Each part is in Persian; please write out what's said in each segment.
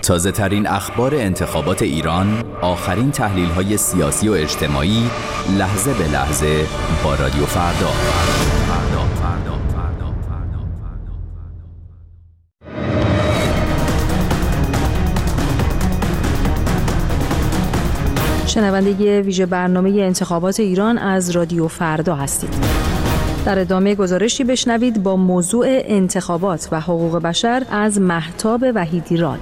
تازه ترین اخبار انتخابات ایران، آخرین تحلیل های سیاسی و اجتماعی، لحظه به لحظه با رادیو فردا. شنونده ویژه برنامه انتخابات ایران از رادیو فردا هستید. در ادامه گزارشی بشنوید با موضوع انتخابات و حقوق بشر از مهتاب وحیدی‌راد.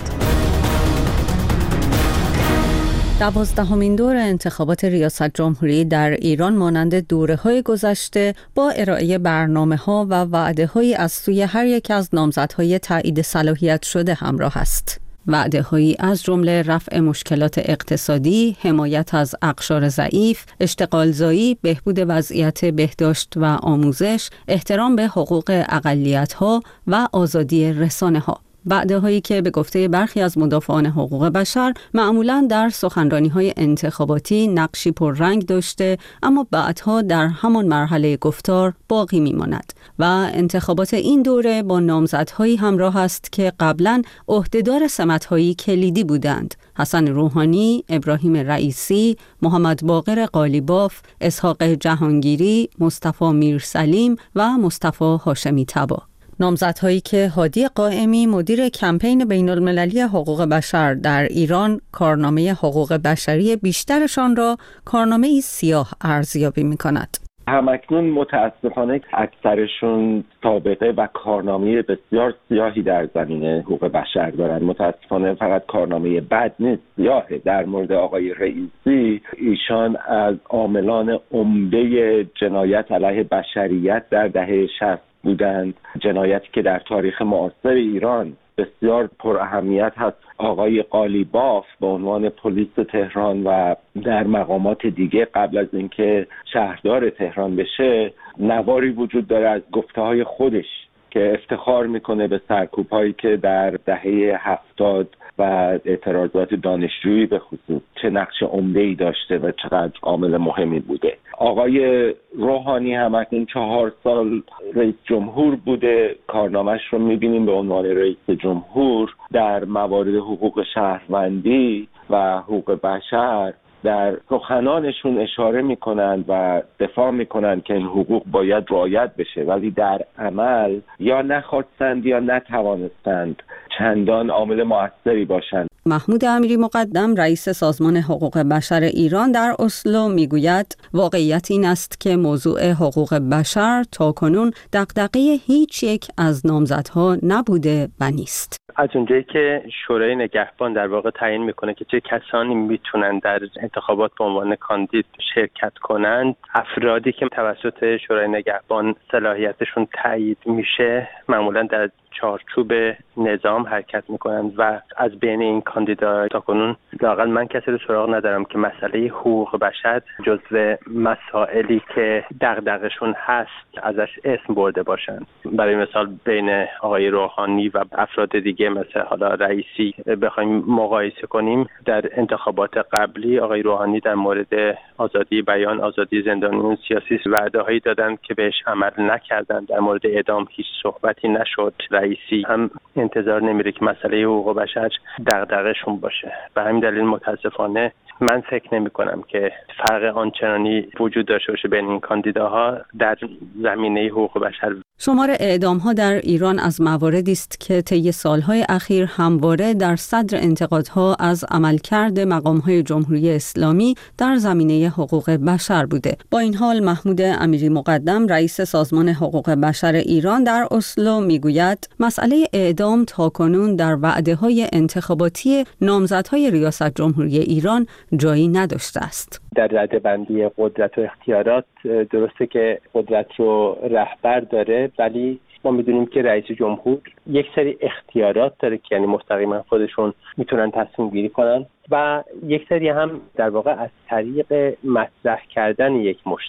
12مین دور انتخابات ریاست جمهوری در ایران مانند دوره‌های گذشته با ارائه برنامه‌ها و وعده‌هایی از سوی هر یک از نامزدهای تایید صلاحیت شده همراه است. وعده‌هایی از جمله رفع مشکلات اقتصادی، حمایت از اقشار ضعیف، اشتغالزایی، بهبود وضعیت بهداشت و آموزش، احترام به حقوق اقلیت‌ها و آزادی رسانه‌ها. وعده‌هایی که به گفته برخی از مدافعان حقوق بشر معمولاً در سخنرانی‌های انتخاباتی نقشی پررنگ داشته اما بعدها در همان مرحله گفتار باقی می‌ماند و انتخابات این دوره با نامزدهایی همراه است که قبلاً عهدهدار سمت‌هایی کلیدی بودند: حسن روحانی، ابراهیم رئیسی، محمد باقر قالیباف، اسحاق جهانگیری، مصطفی میرسلیم و مصطفی هاشمی طبا. نامزدهایی که هادی قائمی مدیر کمپین بین‌المللی حقوق بشر در ایران کارنامه حقوق بشری بیشترشان را کارنامه‌ای سیاه ارزیابی می‌کند. همکنون متاسفانه اکثرشون سابقه و کارنامه بسیار سیاهی در زمینه حقوق بشر دارند. متاسفانه فقط کارنامه بد نیست، سیاهه. در مورد آقای رئیسی، ایشان از عاملان عمده جنایت علیه بشریت در دهه 60 بودند، جنایتی که در تاریخ معاصر ایران بسیار پر اهمیت هست. آقای قالیباف به عنوان پلیس تهران و در مقامات دیگه قبل از اینکه شهردار تهران بشه، نواری وجود داره از گفته‌های خودش که افتخار میکنه به سرکوب‌هایی که در دهه 70 و اعتراضات دانشجویی به خصوص چه نقش عمده‌ای داشته و چقدر عامل مهمی بوده. آقای روحانی هم اکنون 4 سال رئیس جمهور بوده، کارنامه‌اش رو می‌بینیم به عنوان رئیس جمهور در موارد حقوق شهروندی و حقوق بشر در سخنانشون اشاره میکنند و دفاع میکنند که این حقوق باید رعایت بشه، ولی در عمل یا نخواستند یا نتوانستند چندان عامل مؤثری باشند. محمود امیری مقدم رئیس سازمان حقوق بشر ایران در اسلو میگوید واقعیت این است که موضوع حقوق بشر تاکنون دغدغه هیچ یک از نامزدها نبوده و نیست. از اونجایی که شورای نگهبان در واقع تعیین میکنه که چه کسانی میتونن در انتخابات به عنوان کاندید شرکت کنند، افرادی که توسط شورای نگهبان صلاحیتشون تایید میشه معمولا در چارچوب نظام حرکت میکنند و از بین این کاندیداها تاکنون لااقل من کسی رو سراغ ندارم که مسئله حقوق بشر جزو مسائلی که دغدغشون هست ازش اسم برده باشند. برای مثال بین آقای روحانی و افراد دیگه مثل حالا رئیسی بخوایم مقایسه کنیم، در انتخابات قبلی آقای روحانی در مورد آزادی بیان، آزادی زندانیان سیاسی وعده‌هایی دادند که بهش عمل نکردند. در مورد اعدام هیچ صحبتی نشد. رئیسی هم انتظار نمیره که مسئله حقوق بشر دغدغه‌شون باشه. به همین دلیل متاسفانه من فکر نمی کنم که فرق آنچنانی وجود داشته باشه بین این کاندیداها در زمینه حقوق بشر. شمار اعدام‌ها در ایران از مواردی است که طی سال‌های اخیر همواره در صدر انتقادها از عملکرد مقام‌های جمهوری اسلامی در زمینه حقوق بشر بوده. با این حال محمود امیری مقدم رئیس سازمان حقوق بشر ایران در اسلو میگوید مسئله اعدام تاکنون در وعده‌های انتخاباتی نامزدهای ریاست جمهوری ایران جایی نداشته است. در رده‌بندی قدرت و اختیارات درسته که قدرت رو رهبر داره، ولی ما میدونیم که رئیس جمهور یک سری اختیارات داره که یعنی مستقیما خودشون میتونن تصمیم گیری کنن و یک سری هم در واقع از طریق مطرح کردن یک مشکل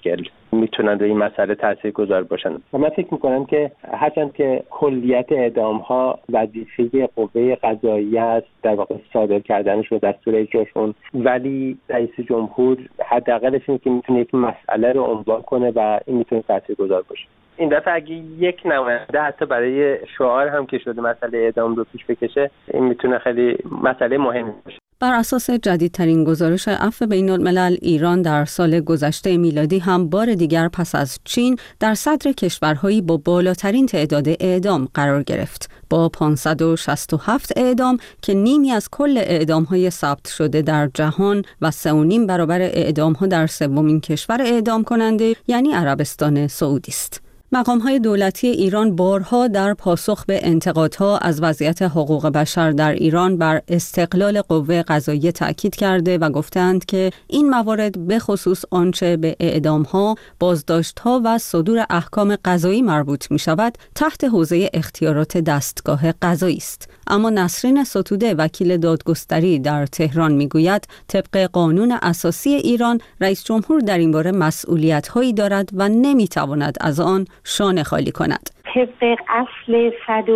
میتونن روی این مسئله تاثیرگذار باشن. و من فکر میکنم که هرچند که کلیت اعدام‌ها وظیفه قوه قضاییه است، در واقع صادر کردنش و دستور اجراشون، ولی رئیس جمهور حداقلش اینه که میتونه یک مسئله رو عنوان کنه و این میتونه تاثیرگذار باشه. این دفعه اگه یک نماینده حتی برای شعار هم که شده مسئله اعدام رو پیش بکشه، این میتونه خیلی مسئله مهمی باشه. بر اساس جدیدترین گزارش عفو بین‌الملل، ایران در سال گذشته میلادی هم بار دیگر پس از چین در صدر کشورهایی با بالاترین تعداد اعدام قرار گرفت، با 567 اعدام که نیمی از کل اعدام‌های ثبت شده در جهان و 3.5 برابر اعدام‌ها در سومین کشور اعدام کننده یعنی عربستان سعودی است. مقام‌های دولتی ایران بارها در پاسخ به انتقادها از وضعیت حقوق بشر در ایران بر استقلال قوه قضاییه تأکید کرده و گفتند که این موارد به خصوص آنچه به اعدام‌ها، بازداشت‌ها و صدور احکام قضایی مربوط می‌شود تحت حوزه اختیارات دستگاه قضایی است. اما نسرین ستوده، وکیل دادگستری در تهران، میگوید طبق قانون اساسی ایران رئیس جمهور در این باره مسئولیت‌هایی دارد و نمی‌تواند از آن شانه خالی کند. طبق اصل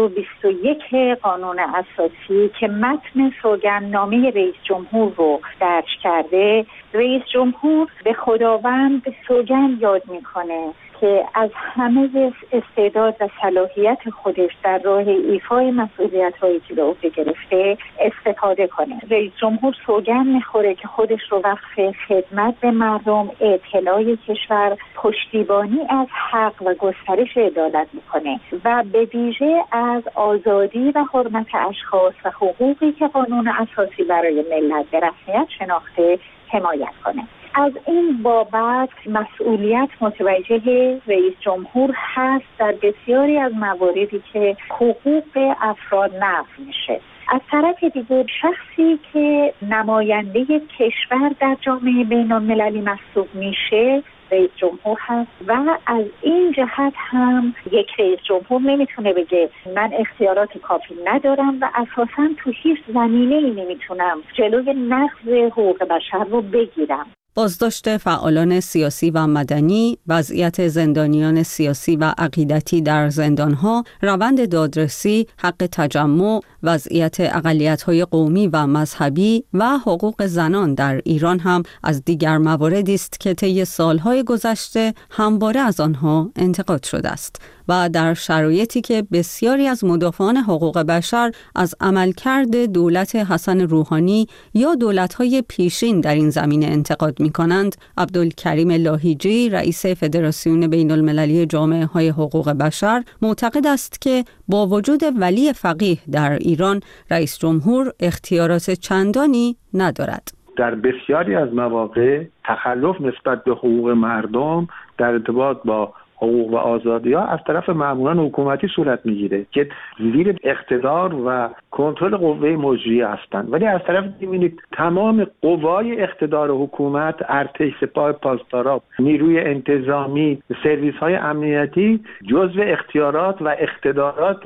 121 قانون اساسی که متن سوگندنامه رئیس جمهور رو درج کرده، رئیس جمهور به خداوند سوگند یاد میکنه که از همه استعداد و صلاحیت خودش در راه ایفای مسئولیت‌هایی که به عهده گرفته استفاده کنه. رئیس جمهور سوگند میخوره که خودش رو وقف خدمت به مردم، اطلاع کشور، پشتیبانی از حق و گسترش عدالت میکنه و به ویژه از آزادی و حرمت اشخاص و حقوقی که قانون اساسی برای ملت به رسمیت شناخته حمایت کنه. از این بابت مسئولیت متوجه رئیس جمهور هست در بسیاری از مواردی که حقوق افراد نقض میشه. از طرف دیگر شخصی که نماینده کشور در جامعه بین‌المللی محسوب میشه رئیس جمهور هست و از این جهت هم یک رئیس جمهور نمیتونه بگه من اختیارات کافی ندارم و اساساً تو هیچ زمینه‌ای نمیتونم جلوی نقض حقوق بشر رو بگیرم. بازداشت فعالان سیاسی و مدنی، وضعیت زندانیان سیاسی و عقیدتی در زندانها، روند دادرسی، حق تجمع، وضعیت اقلیت‌های قومی و مذهبی و حقوق زنان در ایران هم از دیگر مواردی است که طی سالهای گذشته همواره از آنها انتقاد شده است و در شرایطی که بسیاری از مدافعان حقوق بشر از عملکرد دولت حسن روحانی یا دولت‌های پیشین در این زمینه انتقاد می‌کنند، عبدالکریم لاهیجی، رئیس فدراسیون بین‌المللی جامعه‌های حقوق بشر، معتقد است که با وجود ولی فقیه در ایران، رئیس جمهور اختیارات چندانی ندارد. در بسیاری از مواقع تخلف نسبت به حقوق مردم در ارتباط با حقوق و آزادی‌ها از طرف ماموران حکومتی صورت میگیره که زیر اقتدار و کنترل قوه مجریه هستند، ولی از طرف می‌بینید تمام قوای اقتدار حکومت، ارتش، سپاه پاسداران، نیروی انتظامی، سرویس‌های امنیتی جزو اختیارات و اقتدارات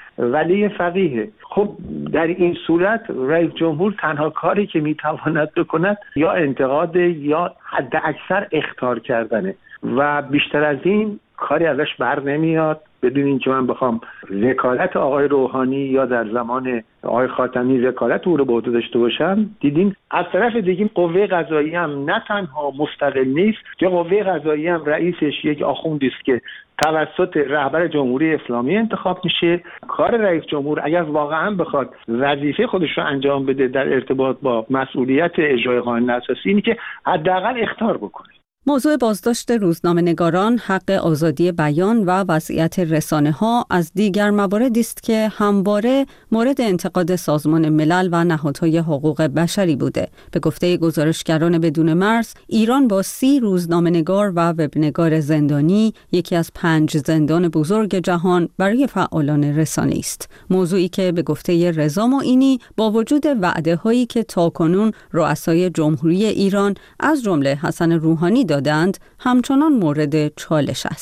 ولی فقیه. خب در این صورت رئیس جمهور تنها کاری که میتواند بکند یا انتقاد یا حد اکثر اخطار کردنه و بیشتر از این کاری ازش بر نمیاد. بدون اینکه من بخوام وکالت آقای روحانی یا در زمان آقای خاتمی وکالت او رو به عهده داشته باشم، دیدیم از طرف دیگه قوه قضاییه هم نه تنها مستقل نیست، که قوه قضاییه هم رئیسش یک آخوندی است که توسط رهبر جمهوری اسلامی انتخاب میشه. کار رئیس جمهور اگر واقعا بخواد وظیفه خودش رو انجام بده در ارتباط با مسئولیت اجرای قانون اساسی، اینه که حداقل اخطار بکنه. موضوع بازداشت روزنامه‌نگاران، حق آزادی بیان و وضعیت رسانه‌ها از دیگر مواردی است که همواره مورد انتقاد سازمان ملل و نهادهای حقوق بشری بوده. به گفته گزارشگران بدون مرز، ایران با 30 روزنامه‌نگار و وبنگار زندانی، یکی از 5 زندان بزرگ جهان برای فعالان رسانه‌ای است. موضوعی که به گفته رضا معینی با وجود وعده‌هایی که تاکنون رؤسای جمهوری ایران از جمله حسن روحانی دادند، همچنان مورد چالش است.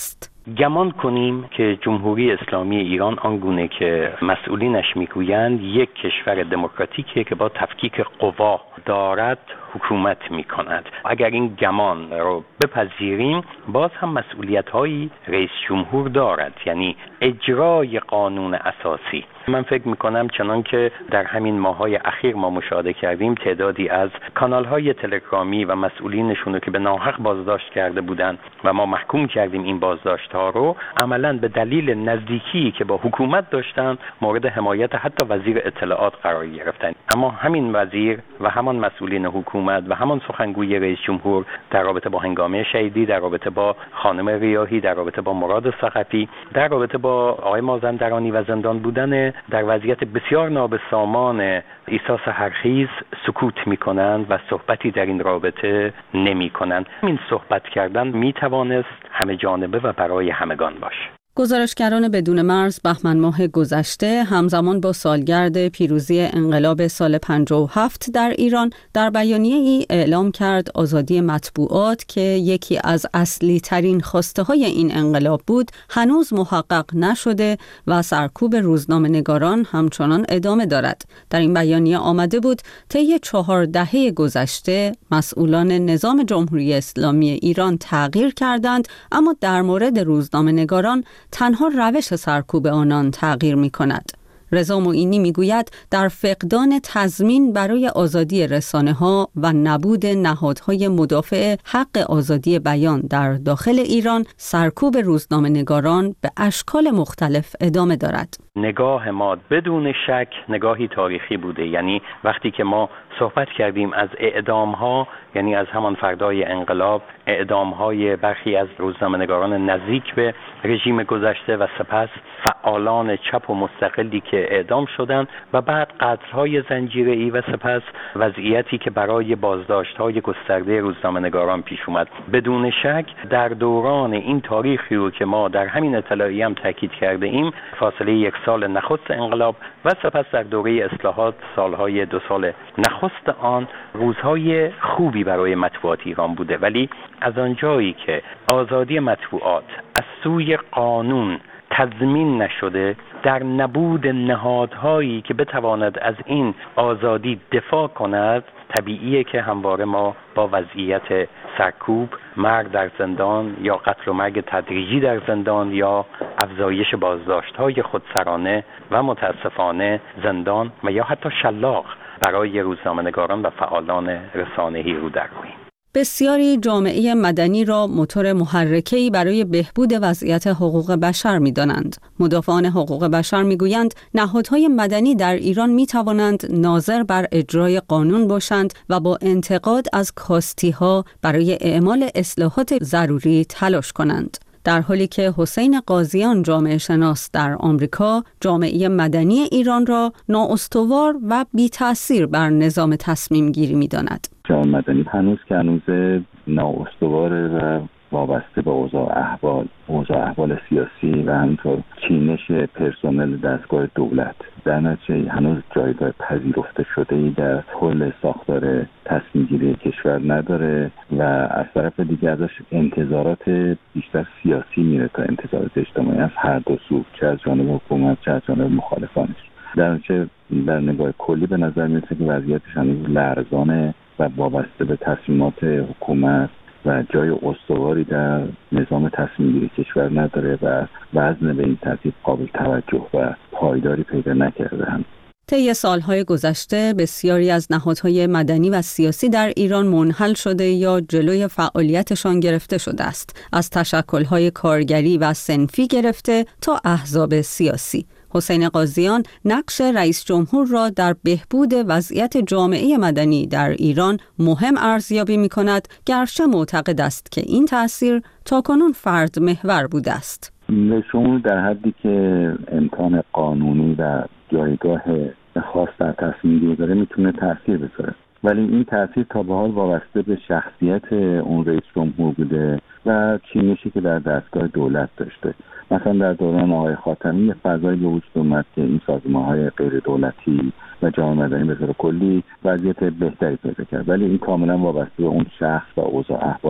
گمان کنیم که جمهوری اسلامی ایران آنگونه که مسئولینش میگویند یک کشور دموکراتیکیه که با تفکیک قوا دارد حکومت میکند. اگر این گمان رو بپذیریم باز هم مسئولیت‌هایی رئیس جمهور دارد، یعنی اجرای قانون اساسی. من فکر میکنم چنان که در همین ماه‌های اخیر ما مشاهده کردیم تعدادی از کانال‌های تلگرامی و مسئولینشون رو که به ناحق بازداشت کرده بودند و ما محکوم کردیم این بازداشت‌ها رو، عملاً به دلیل نزدیکی که با حکومت داشتن مورد حمایت حتی وزیر اطلاعات قرار گرفتن. اما همین وزیر و همان مسئولین حکومت و همان سخنگوی رئیس جمهور در رابطه با هنگامه شهیدی، در رابطه با خانم ریاحی، در رابطه با مراد ثقفی، در رابطه با آقای مازندرانی و زندان بودن در وضعیت بسیار نابسامان عیسی سحرخیز سکوت می‌کنند و صحبتی در این رابطه نمی‌کنند. این صحبت کردن می‌توانست همه جانبه و برای همگان باشه. گزارشگران بدون مرز بهمن ماه گذشته همزمان با سالگرد پیروزی انقلاب سال 57 در ایران در بیانیه‌ای اعلام کرد آزادی مطبوعات که یکی از اصلی ترین خواسته های این انقلاب بود هنوز محقق نشده و سرکوب روزنامه‌نگاران همچنان ادامه دارد. در این بیانیه آمده بود طی 4 دهه گذشته مسئولان نظام جمهوری اسلامی ایران تغییر کردند، اما در مورد روزنامه‌نگاران تنها روش سرکوب آنان تغییر می کند. رضا معینی می گوید در فقدان تضمین برای آزادی رسانه ها و نبود نهادهای مدافع حق آزادی بیان در داخل ایران، سرکوب روزنامه‌نگاران به اشکال مختلف ادامه دارد. نگاه ما بدون شک نگاهی تاریخی بوده. یعنی وقتی که ما صحبت کردیم از اعدام‌ها، یعنی از همان فردای انقلاب، اعدام‌های برخی از روزنامه‌نگاران نزدیک به رژیم گذشته و سپس فعالان چپ و مستقلی که اعدام شدند و بعد قتل‌های زنجیره‌ای و سپس وضعیتی که برای بازداشت‌های گسترده روزنامه‌نگاران پیش اومد. بدون شک در دوران این تاریخی رو که ما در همین اطلاعیه هم تاکید کرده ایم، فاصله 1 سال نخست انقلاب و سپس در دوره اصلاحات سالهای 2 سال نخست آن، روزهای خوبی برای مطبوعات ایران بوده. ولی از آنجایی که آزادی مطبوعات از سوی قانون تضمین نشده، در نبود نهادهایی که بتواند از این آزادی دفاع کند، طبیعیه که همواره ما با وضعیت سرکوب، مرگ در زندان یا قتل و مرگ تدریجی در زندان یا افزایش بازداشت‌های خودسرانه و متاسفانه زندان و یا حتی شلاق برای روزنامه‌نگاران و فعالان رسانه‌ای رو در رویم. بسیاری جامعه مدنی را موتور محرکه‌ای برای بهبود وضعیت حقوق بشر می‌دانند. مدافعان حقوق بشر می‌گویند نهادهای مدنی در ایران می‌توانند ناظر بر اجرای قانون باشند و با انتقاد از کاستی‌ها برای اعمال اصلاحات ضروری تلاش کنند. در حالی که حسین قاضیان جامعه شناس در آمریکا جامعه مدنی ایران را نااستوار و بی‌تأثیر بر نظام تصمیم گیری می‌داند. جامعه مدنی هنوز نااستواره و وابسته به اوضاع احوال سیاسی و همینطور چینش پرسنل دستگاه دولت. در نتیجه هنوز جایگاه پذیرفته شده‌ای در کل ساختار تصمیم گیری کشور نداره و از طرف دیگه ازش انتظارات بیشتر سیاسی میره تا انتظارات اجتماعی از هر دو سو، چه از جانب حکومت چه از جانب مخالفانش. در نگاه کلی به نظر میاد که وضعیتش هنوز لرزانه و وابسته به تصمیمات حکومت و جای استواری در نظام تصمیم گیری کشور نداره و وزن به این ترتیب قابل توجه و پایداری پیدا نکرده هم. طی سالهای گذشته بسیاری از نهادهای مدنی و سیاسی در ایران منحل شده یا جلوی فعالیتشان گرفته شده است، از تشکل‌های کارگری و صنفی گرفته تا احزاب سیاسی. حسین قاضیان نقش رئیس جمهور را در بهبود وضعیت جامعه مدنی در ایران مهم ارزیابی می‌کند، گرچه معتقد است که این تأثیر تاکنون فرد محور بوده است. رئیس جمهور در حدی که امکان قانونی و جایگاه خاص در تصمیم گیری داره میتونه تأثیر بذاره، ولی این تأثیر تا به حال وابسته به شخصیت اون رئیس جمهور بوده و چینشی که در دستگاه دولت داشته. مثلا در دوران آقای خاتمی یه فضایی به وجود اومد که این سازمان‌های غیر دولتی و جامعه مدنی به طور کلی وضعیت بهتری پیدا کرد، ولی این کاملا وابسته به اون شخص و اوضاع احوال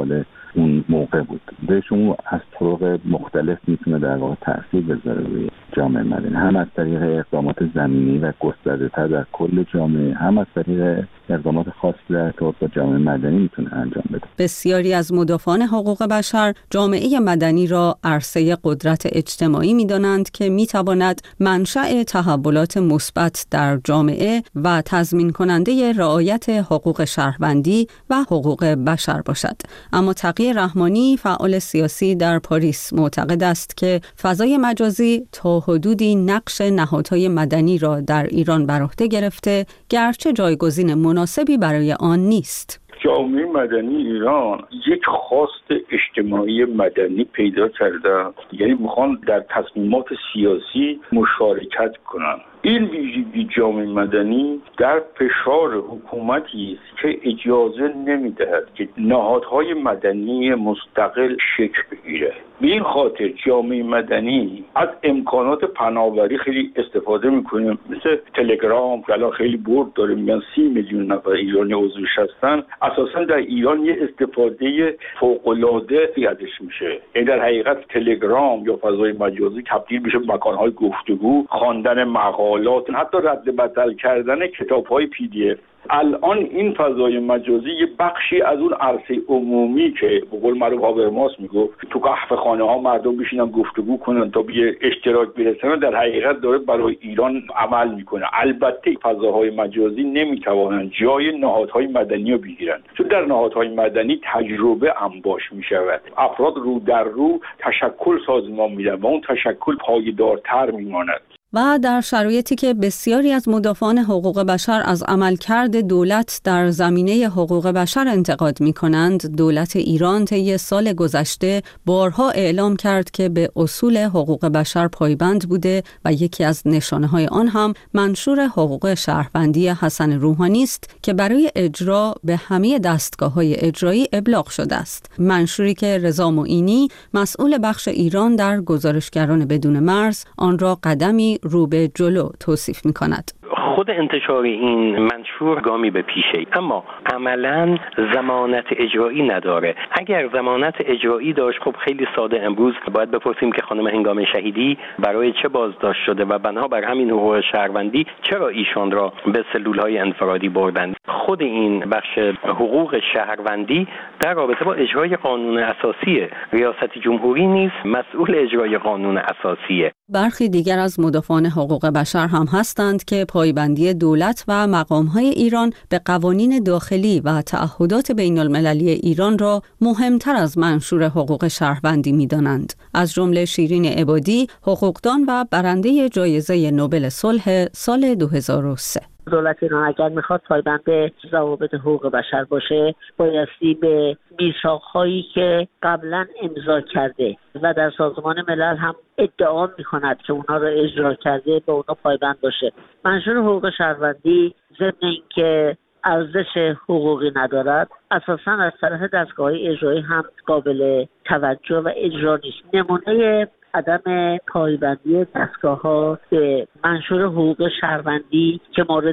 اون موقع بود. رئیس جمهور از طرق مختلف میتونه در واقع تأثیر بذاره روی جامعه مدنی، هم از طریق اقدامات زمینی و گسترده‌تر در کل جامعه، هم از طریق اقدامات خاصی در ارتباط با جامعه مدنی میتونه انجام بده. بسیاری از مدافعان حقوق بشر جامعه مدنی را عرصه قدرت اجتماعی می‌دانند که می‌تواند منشأ تحولات مثبت در جامعه و تضمین کننده رعایت حقوق شهروندی و حقوق بشر باشد. اما تقی رحمانی، فعال سیاسی در پاریس، معتقد است که فضای مجازی تا حدودی نقش نهادهای مدنی را در ایران بر عهده گرفته، گرچه جایگزین مناسبی برای آن نیست. جامعه مدنی ایران یک خواست اجتماعی مدنی پیدا کرده، یعنی میخوان در تصمیمات سیاسی مشارکت کنن. این ویژگی جامعه مدنی در فشار حکومتی است که اجازه نمیدهد که نهادهای مدنی مستقل شکل بگیره. به این خاطر جامعه مدنی از امکانات پناه‌بری خیلی استفاده میکنه، مثل تلگرام که الان خیلی برد داره، میگن 30 میلیون نفر ایرانی عضوش هستن. اساسا در ایران یه استفاده فوق‌العاده ازش میشه. این در حقیقت تلگرام یا فضای مجازی تبدیل میشه به مکان‌های گفتگو، خواندن مقالات، حتی رد بدل کردن کتاب‌های PDF. الان این فضای مجازی یه بخشی از اون عرصه عمومی که به قول معروف هابرماس میگفت تو قهوه‌خانه ها مردم بشینن گفتگو کنن تا به اشتراک برسن، در حقیقت داره برای ایران عمل میکنه. البته فضاهای مجازی نمیتوانن جای نهادهای مدنی رو بگیرن، چون در نهادهای مدنی تجربه انباش میشود، افراد رو در رو تشکل سازمان میدن و اون تشکل پایدارتر میماند. و در شرایطی که بسیاری از مدافعان حقوق بشر از عملکرد دولت در زمینه حقوق بشر انتقاد می‌کنند، دولت ایران طی سال گذشته بارها اعلام کرد که به اصول حقوق بشر پایبند بوده و یکی از نشانه‌های آن هم منشور حقوق شهروندی حسن روحانی است که برای اجرا به همه دستگاه‌های اجرایی ابلاغ شده است. منشوری که رضا معینی، مسئول بخش ایران در گزارشگران بدون مرز، آن را قدمی رو به جلو توصیف می‌کند. خود انتشار این منشور گامی به پیشه، اما عملاً ضمانت اجرایی نداره. اگر ضمانت اجرایی داشت، خب خیلی ساده امروز باید بپرسیم که خانم هنگام شهیدی برای چه بازداشت شده و بنابر همین حقوق شهروندی چرا ایشان را به سلول‌های انفرادی بردند. خود این بخش حقوق شهروندی در رابطه با اجرای قانون اساسی ریاست جمهوری نیز مسئول اجرای قانون اساسیه. برخی دیگر از مدافعان حقوق بشر هم هستند که پایبندی دولت و مقام‌های ایران به قوانین داخلی و تعهدات بین‌المللی ایران را مهمتر از منشور حقوق شهروندی می‌دانند. از جمله شیرین عبادی، حقوقدان و برنده جایزه نوبل صلح سال 2003. دولت ایران اگر میخواد پایبند به ضوابط حقوق بشر باشه، بایستی به میثاق‌هایی که قبلا امضا کرده و در سازمان ملل هم ادعا میکند که اونها را اجرا کرده به اونها پایبند باشه. منشور حقوق شهروندی ضمن اینکه ارزش حقوقی ندارد، اساساً از طرف دستگاه‌های اجرایی هم قابل توجه و اجرا نیست. نمونه عدم پایبندی دستگاه‌ها به منشور حقوق شهروندی که مورد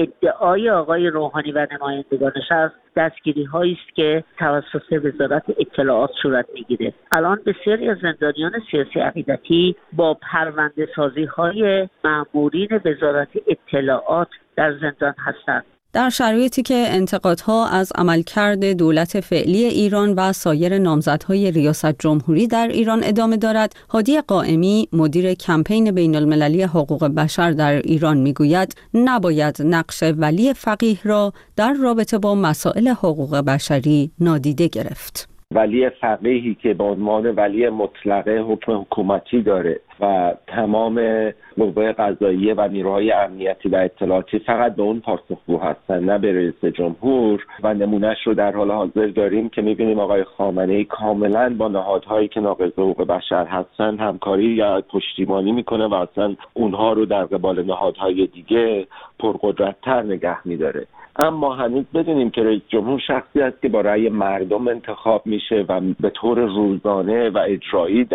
ادعای آقای روحانی و نمایندگانش است، دستگیری‌هایی است که توسط وزارت اطلاعات صورت می‌گیره. الان بسیاری از زندانیان سیاسی عقیدتی با پرونده‌سازی‌های مأمورین وزارت اطلاعات در زندان هستند. در شرایطی که انتقادها از عملکرد دولت فعلی ایران و سایر نامزدهای ریاست جمهوری در ایران ادامه دارد، هادی قائمی، مدیر کمپین بین‌المللی حقوق بشر در ایران میگوید نباید نقش ولی فقیه را در رابطه با مسائل حقوق بشری نادیده گرفت. ولی فقیهی که به عنوان ولی مطلقه حکم حکومتی داره و تمام قوه قضاییه و نیروهای امنیتی و اطلاعاتی فقط به اون پاسخگو هستن، نه به رئیس جمهور. و نمونهش رو در حال حاضر داریم که می‌بینیم آقای خامنه‌ای کاملا با نهادهایی که ناقض حقوق بشر هستن همکاری یا پشتیبانی میکنه و اصلا اونها رو در قبال نهادهای دیگه پرقدرت‌تر نگه می‌داره. اما هنوز بدونیم که رئیس جمهور شخصی است که با رأی مردم انتخاب میشه و به طور روزانه و اجرایی در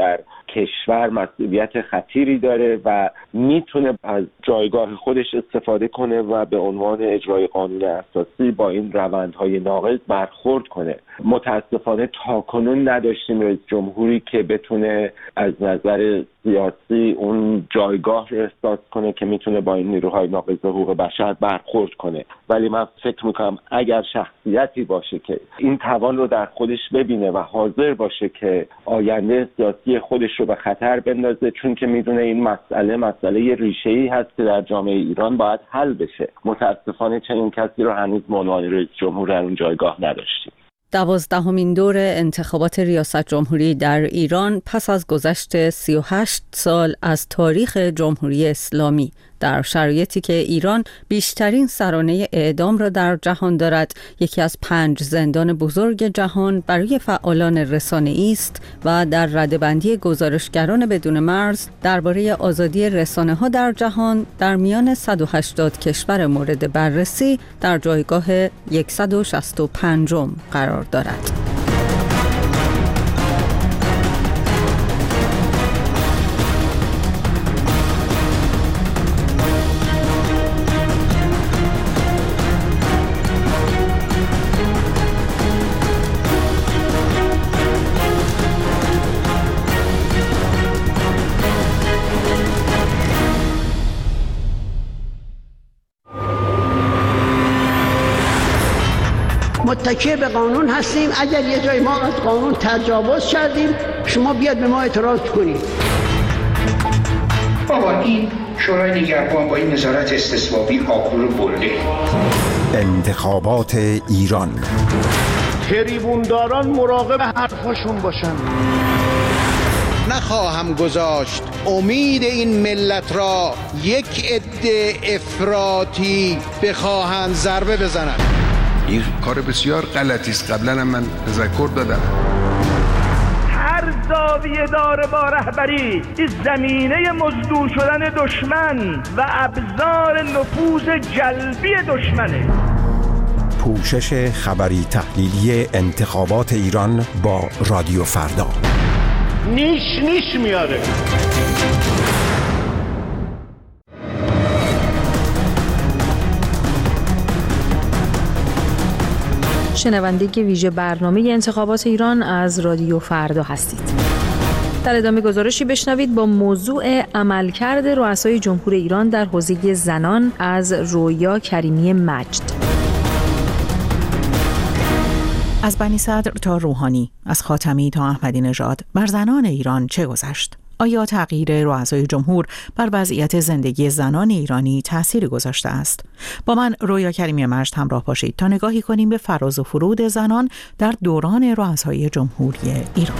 کشور مسئولیت خطیری داره و میتونه از جایگاه خودش استفاده کنه و به عنوان اجرای قانون اساسی با این روندهای ناقض برخورد کنه. متاسفانه تاکنون نداشتیم رئیس جمهوری که بتونه از نظر سیاسی اون جایگاه رو احساس کنه که میتونه با این نیروهای ناقض حقوق بشر برخورد کنه. ولی من فکر میکنم اگر شخصیتی باشه که این توان رو در خودش ببینه و حاضر باشه که آینده سیاسی خودش رو به خطر بندازه، چون که میدونه این مسئله ریشه‌ای هست که در جامعه ایران باید حل بشه، متاسفانه چنین کسی رو هنوز به عنوان رئیس جمهور در اون جایگاه نداشتیم. 12مین دور انتخابات ریاست جمهوری در ایران پس از گذشت 38 سال از تاریخ جمهوری اسلامی، در شرایطی که ایران بیشترین سرانه اعدام را در جهان دارد، یکی از 5 زندان بزرگ جهان برای فعالان رسانه‌ای است و در رده‌بندی گزارشگران بدون مرز درباره آزادی رسانه‌ها در جهان در میان 180 کشور مورد بررسی در جایگاه 165 قرار دارد. متکی به قانون هستیم. اگر یه جای ما از قانون تجاوز کردیم شما بیاد به ما اعتراض کنید. بابا این شورای نگهبان با این نظارت استثبابی آبرو رو برده. انتخابات ایران، تریبونداران مراقب حرفاشون باشن. نخواهم گذاشت امید این ملت را یک عده افراطی بخواهند ضربه بزنند. این کار بسیار غلطی است. قبلا هم من تذکر دادم. هر زاویه داره با رهبری این زمینه مزدور شدن دشمن و ابزار نفوذ جلبی دشمنه. پوشش خبری تحلیلی انتخابات ایران با رادیو فردا. نیش میاره. شنونده ویژه برنامه انتخابات ایران از رادیو فردا هستید. در ادامه گزارشی بشنوید با موضوع عملکرد رؤسای جمهور ایران در حوزه زنان از رویا کریمی مجد. از بنی صدر تا روحانی، از خاتمی تا احمدی نژاد، بر زنان ایران چه گذشت؟ آیا تغییر رؤسای جمهور بر وضعیت زندگی زنان ایرانی تأثیری گذاشته است؟ با من رویا کریمی مجد همراه باشید تا نگاهی کنیم به فراز و فرود زنان در دوران رؤسای جمهوری ایران.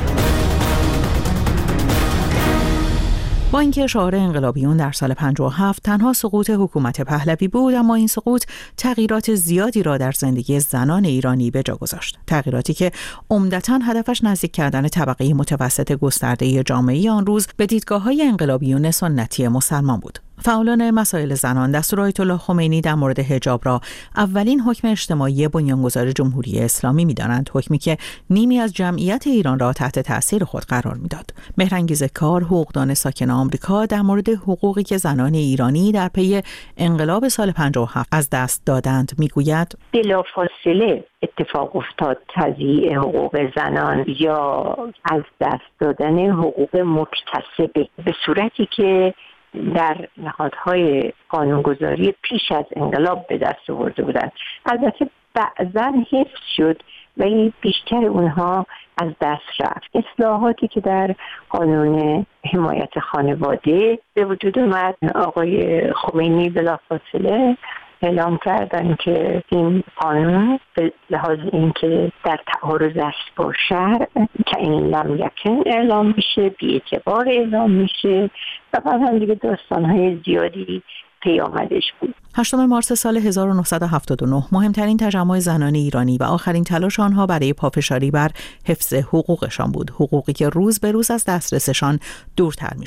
با اینکه شعار انقلابیون در سال 57 تنها سقوط حکومت پهلوی بود، اما این سقوط تغییرات زیادی را در زندگی زنان ایرانی به جا گذاشت. تغییراتی که عمدتاً هدفش نزدیک کردن طبقه متوسط گسترده جامعه آن روز به دیدگاه‌های انقلابیون سنتی مسلمان بود. فعالان مسائل زنان دستور آیت الله خمینی در مورد حجاب را اولین حکم اجتماعی بنیانگذار جمهوری اسلامی می‌دانند، حکمی که نیمی از جمعیت ایران را تحت تأثیر خود قرار می‌داد. مهرانگیز کار، حقوقدان ساکن آمریکا، در مورد حقوقی که زنان ایرانی در پی انقلاب سال 57 از دست دادند می‌گوید: بلافاصله اتفاق افتاد تضییع حقوق زنان یا از دست دادن حقوق مکتسبه، به صورتی که در نهادهای قانونگذاری پیش از انقلاب به دست آورده بودند. البته بعضاً حفظ شد ولی بیشتر اونها از دست رفت. اصلاحاتی که در قانون حمایت خانواده به وجود اومد، آقای خمینی بلافاصله اعلام کردن که این قانون به لحاظ اینکه در تعارض است با شرع که این لم یکن اعلام میشه، بی اعتبار اعلام میشه و بعد هم دیگه داستانهای زیادی پی آمدش بود. 8 مارس سال 1979 مهمترین تجمع زنان ایرانی و آخرین تلاش آنها برای پافشاری بر حفظ حقوقشان بود، حقوقی که روز به روز از دسترسشان دورتر میشد.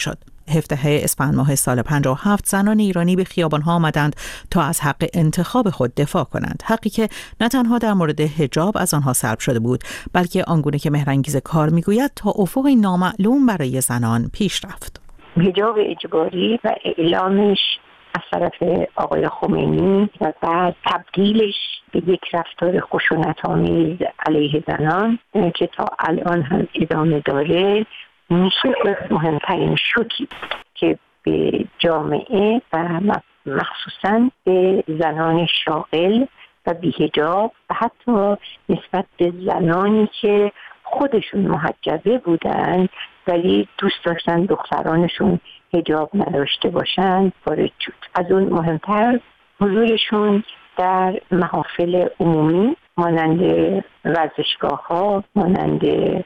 17 اسفند ماه سال 57 زنان ایرانی به خیابان‌ها آمدند تا از حق انتخاب خود دفاع کنند، حقی که نه تنها در مورد حجاب از آنها سلب شده بود، بلکه آنگونه که مهرانگیز کار میگوید تا افقی نامعلوم برای زنان پیش رفت. حجاب اجباری و اعلامش از طرف آقای خمینی و بعد تبدیلش به یک رفتار خشونت‌آمیز علیه زنان که تا الان هم ادامه داره، میشه مهمترین شوکی که به جامعه و مخصوصاً به زنان شاغل و بی‌حجاب و حتی نسبت به زنانی که خودشون محجبه بودن ولی دوست داشتن دخترانشون حجاب نداشته باشن وارد شد. از اون مهمتر حضورشون در محافل عمومی مانند ورزشگاه‌ها، مانند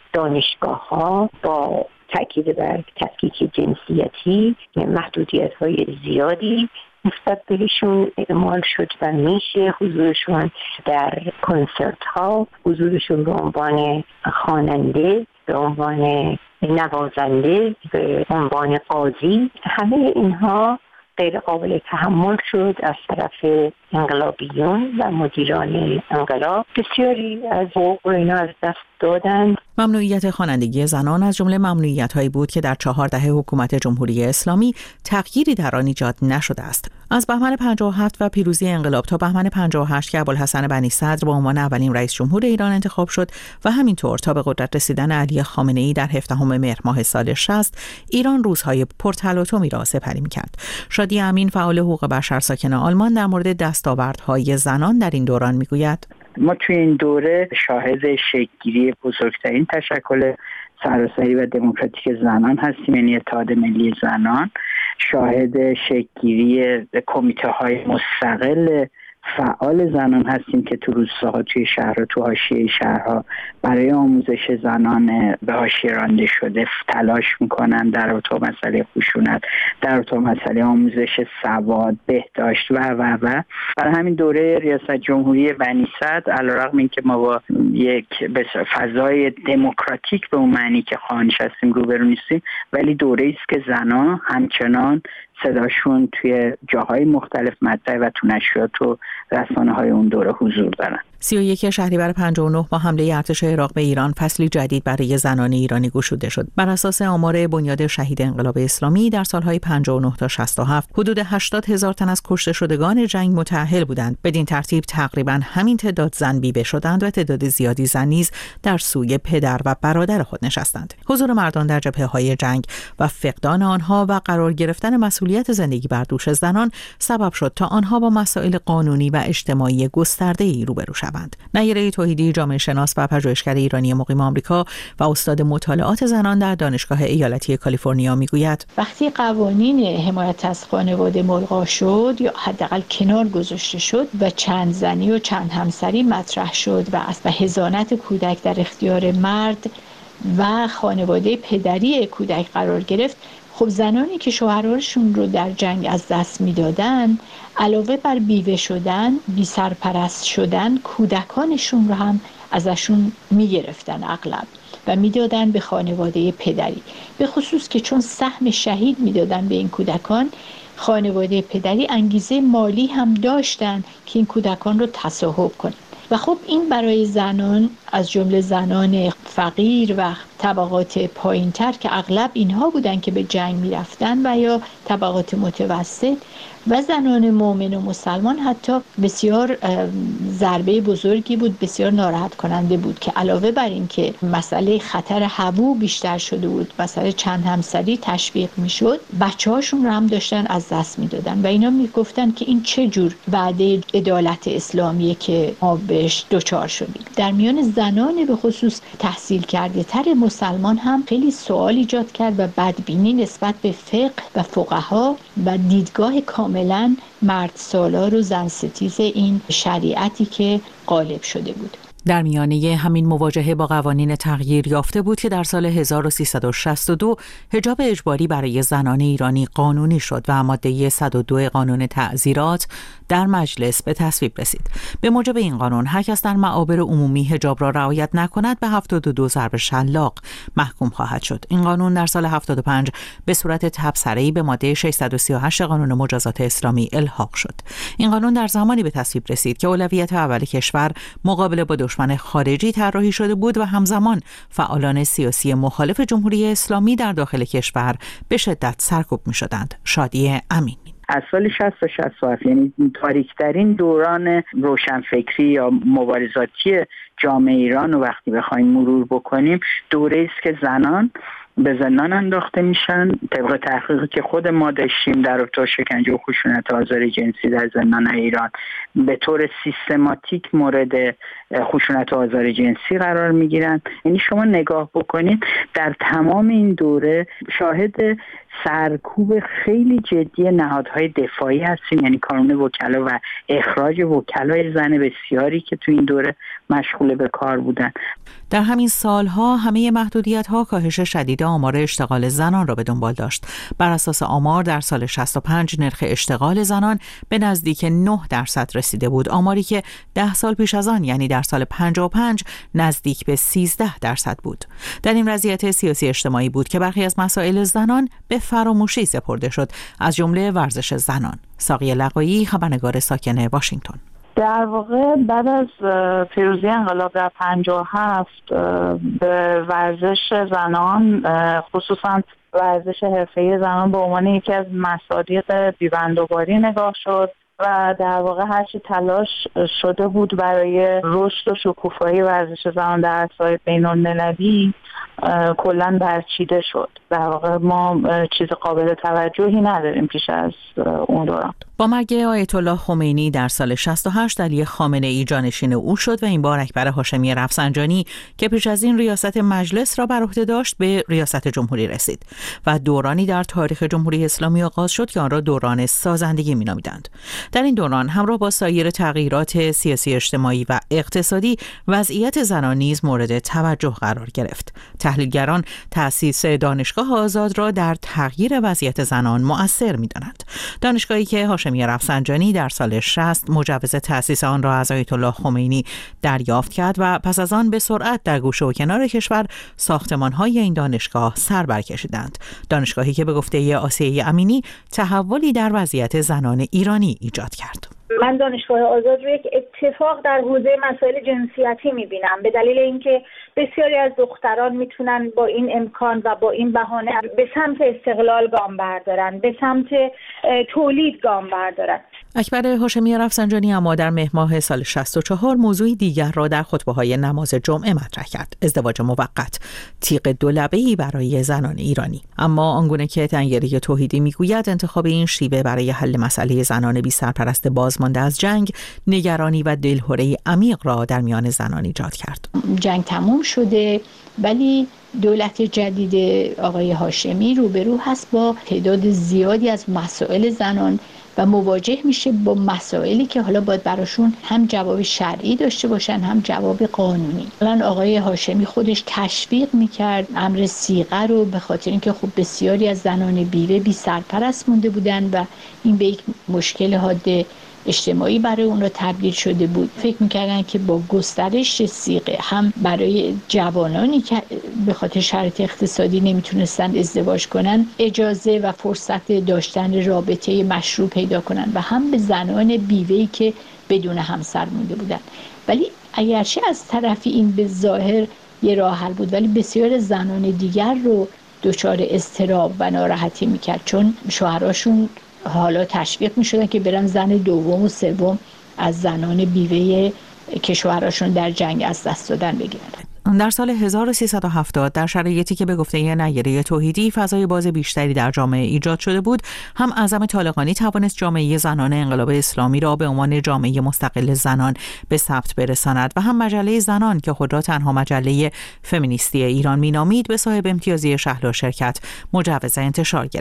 دانشگاه‌ها با تأکید بر تفکیک جنسیتی، محدودیت‌های زیادی نسبت بهشون اعمال شد و میشه حضورشون در کنسرت ها، حضورشون به عنوان خواننده، به عنوان نوازنده، به عنوان قاضی، همه اینها غیر قابل تحمل شد از طرف انقلابیون و مدیران انقلاب. بسیاری از حقوق اینا از دست دادند. ممنوعیت خوانندگی زنان از جمله ممنوعیت‌هایی بود که در 4 دهه حکومت جمهوری اسلامی تغییری در آن ایجاد نشده است. از بهمن 57 و پیروزی انقلاب تا بهمن 58 که ابوالحسن بنی صدر به عنوان اولین رئیس جمهور ایران انتخاب شد و همینطور تا به قدرت رسیدن علی خامنه‌ای در 17 مهر ماه سال 60، ایران روزهای پرتلاطمی را سپری می‌کرد. شادی امین، فعال حقوق بشر ساکن آلمان، در مورد دستاوردهای زنان در این دوران می‌گوید: ما توی این دوره شاهد شکل‌گیری بزرگترین تشکل سراسری و دموکراتیک زنان هستیم، یعنی اتحاد ملی زنان. شاهد شکل‌گیری کمیته‌های مستقل فعال زنان هستیم که تو روستاها، توی شهرها، تو حاشیه شهرها برای آموزش زنان به حاشیه رانده شده تلاش میکنن در رابطه با مسئله خشونت، در رابطه با مسئله آموزش سواد، بهداشت و برای همین دوره ریاست جمهوری بنی صدر، علیرغم اینکه ما با یک فضای دموکراتیک به اون معنی که خواهانش هستیم روبرو نیستیم، ولی دوره است که زنان همچنان صداشون توی جاهای مختلف مطرح و تو نشریات و رسانه‌های اون دوره حضور دارن. 31 شهریور 59 با حمله ارتش عراق به ایران فصلی جدید برای زنان ایرانی گشوده شد. بر اساس آمار بنیاد شهید انقلاب اسلامی در سالهای 59 تا 67 حدود 80,000 تن از کشته شدگان جنگ متأهل بودند. بدین ترتیب تقریباً همین تعداد زن بیوه شدند و تعداد زیادی زن نیز در سوی پدر و برادر خود نشستند. حضور مردان در جبهه‌های جنگ و فقدان آنها و قرار گرفتن مسئولیت زندگی بر دوش زنان سبب شد تا آنها با مسائل قانونی و اجتماعی گسترده‌ای روبرو شوند. نیره توحیدی، جامعه شناس و پژوهشگر ایرانی مقیم آمریکا و استاد مطالعات زنان در دانشگاه ایالتی کالیفرنیا میگوید: وقتی قوانین حمایت از خانواده ملغا شد یا حداقل کنار گذاشته شد و چند زنی و چند همسری مطرح شد و حضانت کودک در اختیار مرد و خانواده پدری کودک قرار گرفت، خب زنانی که شوهرانشون رو در جنگ از دست میدادن، علاوه بر بیوه شدن، بی سرپرست شدن، کودکانشون رو هم ازشون میگرفتن اغلب و میدادن به خانواده پدری، به خصوص که چون سهم شهید میدادن به این کودکان، خانواده پدری انگیزه مالی هم داشتن که این کودکان رو تصاحب کنن. و خب این برای زنان از جمله زنان فقیر و طبقات پایینتر که اغلب اینها بودن که به جنگ میرفتن و یا طبقات متوسط و زنان مؤمن و مسلمان حتی بسیار ضربه بزرگی بود، بسیار ناراحت کننده بود که علاوه بر این که مسئله خطر حبو بیشتر شده بود، مسئله چند همسری تشویق میشد، بچه‌هاشون رو هم داشتن از دست میدادن و اینا میگفتن که این چه جور وعده عدالت اسلامیه که ما بهش دوچار شدیم. در میان زنان به خصوص تحصیل کرده تر مسلمان هم خیلی سوال ایجاد کرد و بدبینی نسبت به فقه و فقها و دیدگاه کاملا مرد سالار و زن ستیز این شریعتی که غالب شده بود. در میانه همین مواجهه با قوانین تغییر یافته بود که در سال 1362 حجاب اجباری برای زنان ایرانی قانونی شد و ماده 102 قانون تعزیرات در مجلس به تصویب رسید. به موجب این قانون هر کس در معابر عمومی حجاب را رعایت نکند به 72 ضرب شلاق محکوم خواهد شد. این قانون در سال 75 به صورت تبصره‌ای به ماده 638 قانون مجازات اسلامی الحاق شد. این قانون در زمانی به تصویب رسید که اولویت اول کشور مقابله با دشمن خارجی طراحی شده بود و همزمان فعالان سیاسی مخالف جمهوری اسلامی در داخل کشور به شدت سرکوب می‌شدند. شادی امینی از سال 60 تا 67 یعنی تاریک‌ترین دوران روشنفکری یا مبارزاتی جامعه ایران و وقتی بخوایم مرور بکنیم دوره است که زنان به زندان انداخته میشن. طبق تحقیقی که خود ما داشتیم در رابطه با شکنجه و خشونت و آزار جنسی در زندان ایران به طور سیستماتیک مورد خشونت و آزار جنسی قرار میگیرن. یعنی شما نگاه بکنید در تمام این دوره شاهد سرکوب خیلی جدی نهادهای دفاعی هستیم، یعنی کانون وکلا و اخراج وکلای زن بسیاری که تو این دوره مشغول به کار بودن. در همین سالها همه محدودیت‌ها کاهش شدید آمار اشتغال زنان را به دنبال داشت. بر اساس آمار در سال 65 نرخ اشتغال زنان به نزدیک 9% رسیده بود، آماری که 10 سال پیش از آن یعنی در سال 55 نزدیک به 13% بود. در این وضعیت سیاسی اجتماعی بود که برخی از مسائل زنان به فراموشی سپرده شد، از جمله ورزش زنان. ساقیه لقایی، خبرنگار ساکن واشنگتن. در واقع بعد از پیروزی انقلاب در 57 به ورزش زنان، خصوصا ورزش حرفه‌ای زنان به عنوان یکی از مصادیق بی‌بندوباری نگاه شد و در واقع هرچی تلاش شده بود برای رشد و شکوفایی ورزش زنان در عرصه‌های بین‌المللی کلاً برچیده شد. در واقع ما چیز قابل توجهی نداریم پیش از اون دوران. با مرگ آیت الله خمینی در سال 68 علی خامنه‌ای جانشین او شد و این بار اکبر هاشمی رفسنجانی که پیش از این ریاست مجلس را بر عهده داشت به ریاست جمهوری رسید و دورانی در تاریخ جمهوری اسلامی آغاز شد که آن را دوران سازندگی می‌نامیدند. در این دوران همراه با سایر تغییرات سیاسی اجتماعی و اقتصادی وضعیت زنان نیز مورد توجه قرار گرفت. تحلیلگران تأسیس دانشگاه آزاد را در تغییر وضعیت زنان مؤثر می‌دانند. دانشگاهی که هاشمی رفسنجانی در سال 60 مجوز تأسیس آن را از آیت الله خمینی دریافت کرد و پس از آن به سرعت در گوشه و کنار کشور ساختمان‌های این دانشگاه سر برکشیدند. دانشگاهی که به گفته آسیه امینی تحولی در وضعیت زنان ایرانی ایجاد کرد. من دانشگاه آزاد رو یک اتفاق در حوزه مسائل جنسیتی می‌بینم، به دلیل اینکه بسیاری از دختران میتونن با این امکان و با این بهانه به سمت استقلال گام بردارن، به سمت تولید گام بردارن. اکبر هاشمی رفسنجانی اما در مهر ماه سال 64 موضوع دیگر را در خطبه‌های نماز جمعه مطرح کرد: ازدواج موقت، تیغ دولبه‌ای برای زنان ایرانی. اما آنگونه که تنگری توحیدی میگوید انتخاب این شیوه برای حل مسئله زنان بی سرپرست بازمانده از جنگ نگرانی و دلهره عمیق را در میان زنان ایجاد کرد. جنگ تموم شده ولی دولت جدید آقای هاشمی روبرو هست با تعداد زیادی از مسائل زنان و مواجه میشه با مسائلی که حالا باید براشون هم جواب شرعی داشته باشن هم جواب قانونی. الان آقای هاشمی خودش تشویق میکرد امر صیغه رو، به خاطر اینکه خب بسیاری از زنان بیوه بی سرپرست مونده بودن و این به یک مشکل حاد اجتماعی برای اون رو تبدیل شده بود. فکر میکردن که با گسترش صیغه هم برای جوانانی که به خاطر شرایط اقتصادی نمیتونستن ازدواج کنن اجازه و فرصت داشتن رابطه مشروع پیدا کنن و هم به زنان بیوه‌ای که بدون همسر مونده بودن. ولی اگرچه از طرفی این به ظاهر یه راه حل بود ولی بسیار زنان دیگر رو دچار اضطراب و ناراحتی میکرد، چون شوهراشون حالا تشویق می‌شدن که برن زن دوم و سوم از زنان بیوه که شوهراشون در جنگ از دست دادن بگیرن. در سال 1370 در شرایطی که به گفته نیره توحیدی فضای باز بیشتری در جامعه ایجاد شده بود، هم اعظم طالقانی توانست جامعه زنان انقلاب اسلامی را به عنوان جامعه مستقل زنان به ثبت برساند و هم مجله زنان که خود را تنها مجله فمینیستی ایران مینامید به صاحب امتیازی شهلا شرکت مجوز انتشار گرفت.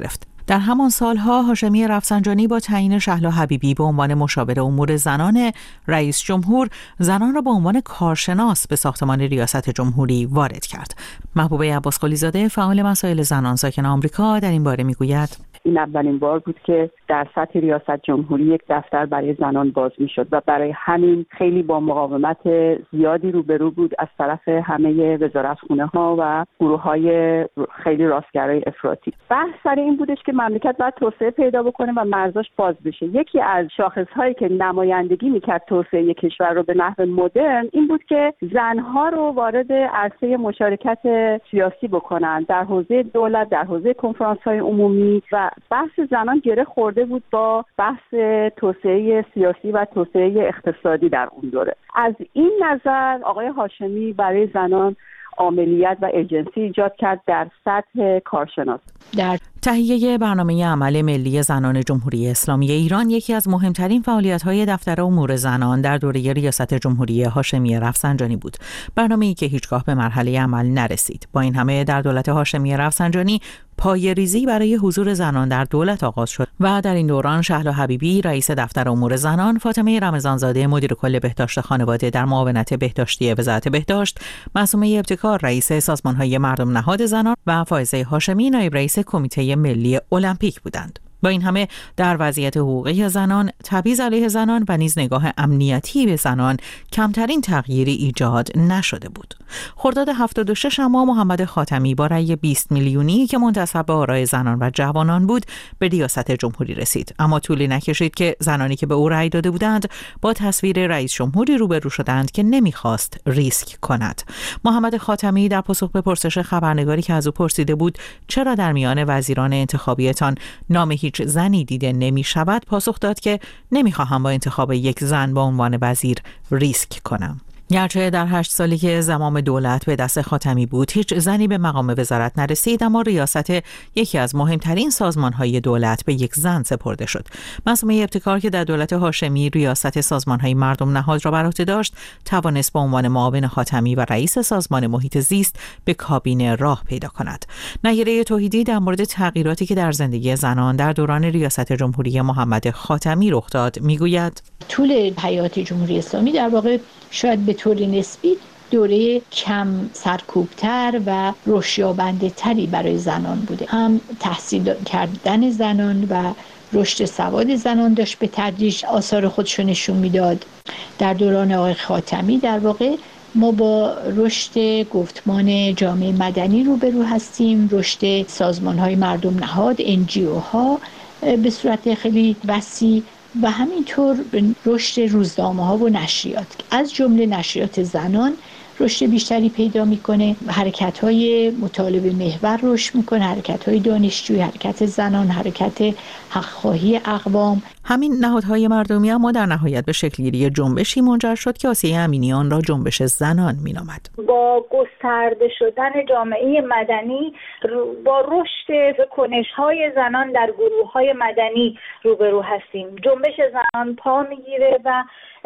در همان سالها هاشمی رفسنجانی با تعیین شهلا حبیبی به عنوان مشاور امور زنان رئیس جمهور زنان را به عنوان کارشناس به ساختمان ریاست جمهوری وارد کرد. محبوبه عباسقلی زاده فعال مسائل زنان ساکن آمریکا در این باره میگوید: این اولین بار بود که در سطح ریاست جمهوری یک دفتر برای زنان باز میشد و برای همین خیلی با مقاومت زیادی روبرو بود از طرف همه وزارتخونه ها و گروه های خیلی راستگرای افراطی. بحث سر این بودش که مملکت باید توسعه پیدا بکنه و مرزاش باز بشه. یکی از شاخص هایی که نمایندگی میکرد توسعه کشور رو به نحو مدرن این بود که زنها رو وارد عرصه مشارکت سیاسی بکنن در حوزه دولت، در حوزه کنفرانس های عمومی و بحث زنان گره خورده بود با بحث توسعه سیاسی و توسعه اقتصادی در اون دوره. از این نظر آقای هاشمی برای زنان عاملیت و ایجنسی ایجاد کرد در سطح کارشناس. در تهیه برنامه عمل ملی زنان جمهوری اسلامی ایران یکی از مهمترین فعالیت‌های دفتر امور زنان در دوره ریاست جمهوری هاشمی رفسنجانی بود. برنامه‌ای که هیچگاه به مرحله عمل نرسید. با این همه در دولت هاشمی رفسنجانی پایه‌ریزی برای حضور زنان در دولت آغاز شد و در این دوران شهلا حبیبی رئیس دفتر امور زنان، فاطمه رمضانزاده مدیر کل بهداشت خانواده در معاونت بهداشتی وزارت بهداشت، معصومه ابتکار رئیس سازمان‌های مردم نهاد زنان و فائزه هاشمی نایب رئیس کمیته ملی المپیک بودند. با این همه در وضعیت حقوقی زنان، تبعیض علیه زنان و نیز نگاه امنیتی به زنان کمترین تغییری ایجاد نشده بود. خرداد 76 اما محمد خاتمی با رأی 20 میلیونی که منتسب به آرای زنان و جوانان بود به ریاست جمهوری رسید، اما طولی نکشید که زنانی که به او رأی داده بودند با تصویر رئیس جمهوری روبرو شدند که نمیخواست ریسک کند. محمد خاتمی در پاسخ به پرسش خبرنگاری که از او پرسیده بود چرا در میان وزیران انتخابیتان نام هیچ زنی دیده نمی شود، پاسخ داد که نمیخواهم با انتخاب یک زن به عنوان وزیر ریسک کنم. گرچه در 8 سالی که زمام دولت به دست خاتمی بود هیچ زنی به مقام وزارت نرسید، اما ریاست یکی از مهمترین سازمان‌های دولت به یک زن سپرده شد. معصومه ابتکار که در دولت هاشمی ریاست سازمان‌های مردم نهاد را بر عهده داشت، توانست به عنوان معاون خاتمی و رئیس سازمان محیط زیست به کابینه راه پیدا کند. نیره توحیدی در مورد تغییراتی که در زندگی زنان در دوران ریاست جمهوری محمد خاتمی رخ داد میگوید: طول حیات جمهوری اسلامی در واقع شاید به طور نسبی دوره کم سرکوبتر و رشدیابنده تری برای زنان بوده. هم تحصیل کردن زنان و رشد سواد زنان داشت به تدریج آثار خودشو نشون میداد. در دوران آقای خاتمی در واقع ما با رشد گفتمان جامعه مدنی روبرو هستیم، رشد سازمان‌های مردم نهاد، NGO ها به صورت خیلی وسیع و همینطور رشد روزنامه‌ها و نشریات، از جمله نشریات زنان رشد بیشتری پیدا میکنه، حرکت‌های مطالبه محور رشد میکنه، حرکت‌های دانشجویی، حرکت زنان، حرکت حق‌خواهی اقوام. همین نهادهای مردمی اما در نهایت به شکل‌گیری جنبشی منجر شد که آسیه امینی آن را جنبش زنان مینامد. با گسترده شدن جامعه مدنی، با رشد کنش‌های زنان در گروه‌های مدنی روبرو هستیم. جنبش زنان پا میگیره و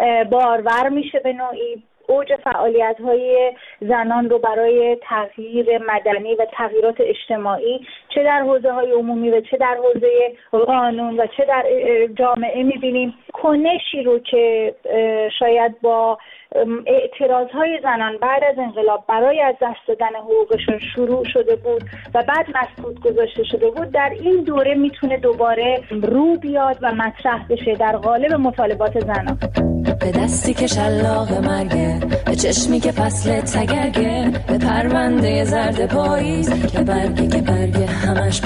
بارور میشه به نوعی. اوج فعالیت‌های زنان رو برای تغییر مدنی و تغییرات اجتماعی چه در حوزه‌های عمومی و چه در حوزه قانون و چه در جامعه می‌بینیم. کنشی رو که شاید با اعتراض‌های زنان بعد از انقلاب برای از دست دادن حقوقشون شروع شده بود و بعد مسکوت گذاشته شده بود، در این دوره میتونه دوباره رو بیاد و مطرح بشه در قالب مطالبات زنان. به دستی که شلاق مرگه، به چشمی که فصل تگرگه، به پرونده زرد پاییز که برگه همش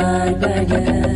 برگه،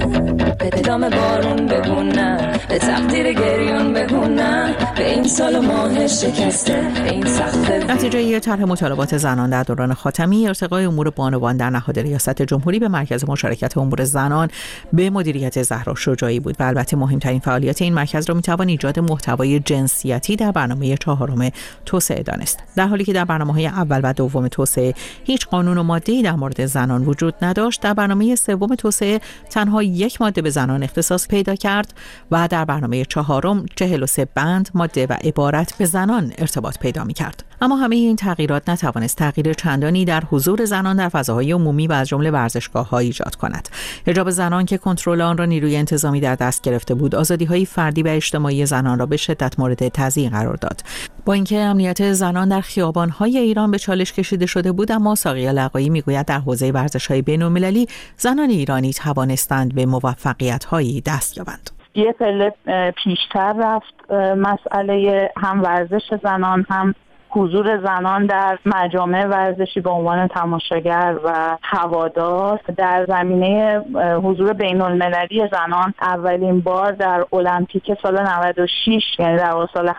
به دام بارون بگو نه، به تقدیر گریون بگو نه، به این سال و ماه شکسته، به این سخته. نتیجه طرح مطالبات زنان در دوران خاتمی ارتقای امور بانوان در نهاد ریاست جمهوری به مرکز مشارکت امور زنان به مدیریت زهرا شجاعی بود و البته مهمترین فعالیت این مرکز را میتوان ایجاد محتوای جنسیتی در برنامه 4 توسعه دانست. در حالی که در برنامه‌های اول و دوم توسعه هیچ قانون و ماده‌ای در مورد زنان وجود نداشت، در برنامه 3 توسعه تنها یک ماده به زنان اختصاص پیدا کرد و در برنامه 4 43 بند، ماده و عبارت به زنان ارتباط پیدا می‌کرد. اما همه این تغییرات نتوانست تغییر چندانی در حضور زنان در فضاهای عمومی و از جمله ورزشگاه‌ها ایجاد کند. حجاب زنان که کنترل آن را نیروی انتظامی در دست گرفته بود، آزادی‌های فردی و اجتماعی زنان را به شدت مورد تضییع قرار داد. با اینکه امنیت زنان در خیابان‌های ایران به چالش کشیده شده بود، اما ساقیه لقایی می‌گوید در حوزه ورزش‌های بین‌المللی زنان ایرانی توانستند به موفقیت‌هایی دست یابند. یه پله پیشتر رفت مسئله هم ورزش زنان، هم حضور زنان در مجامع ورزشی به عنوان تماشاگر و هوادار. در زمینه حضور بین المللی زنان اولین بار در المپیک سال 96 یعنی در سال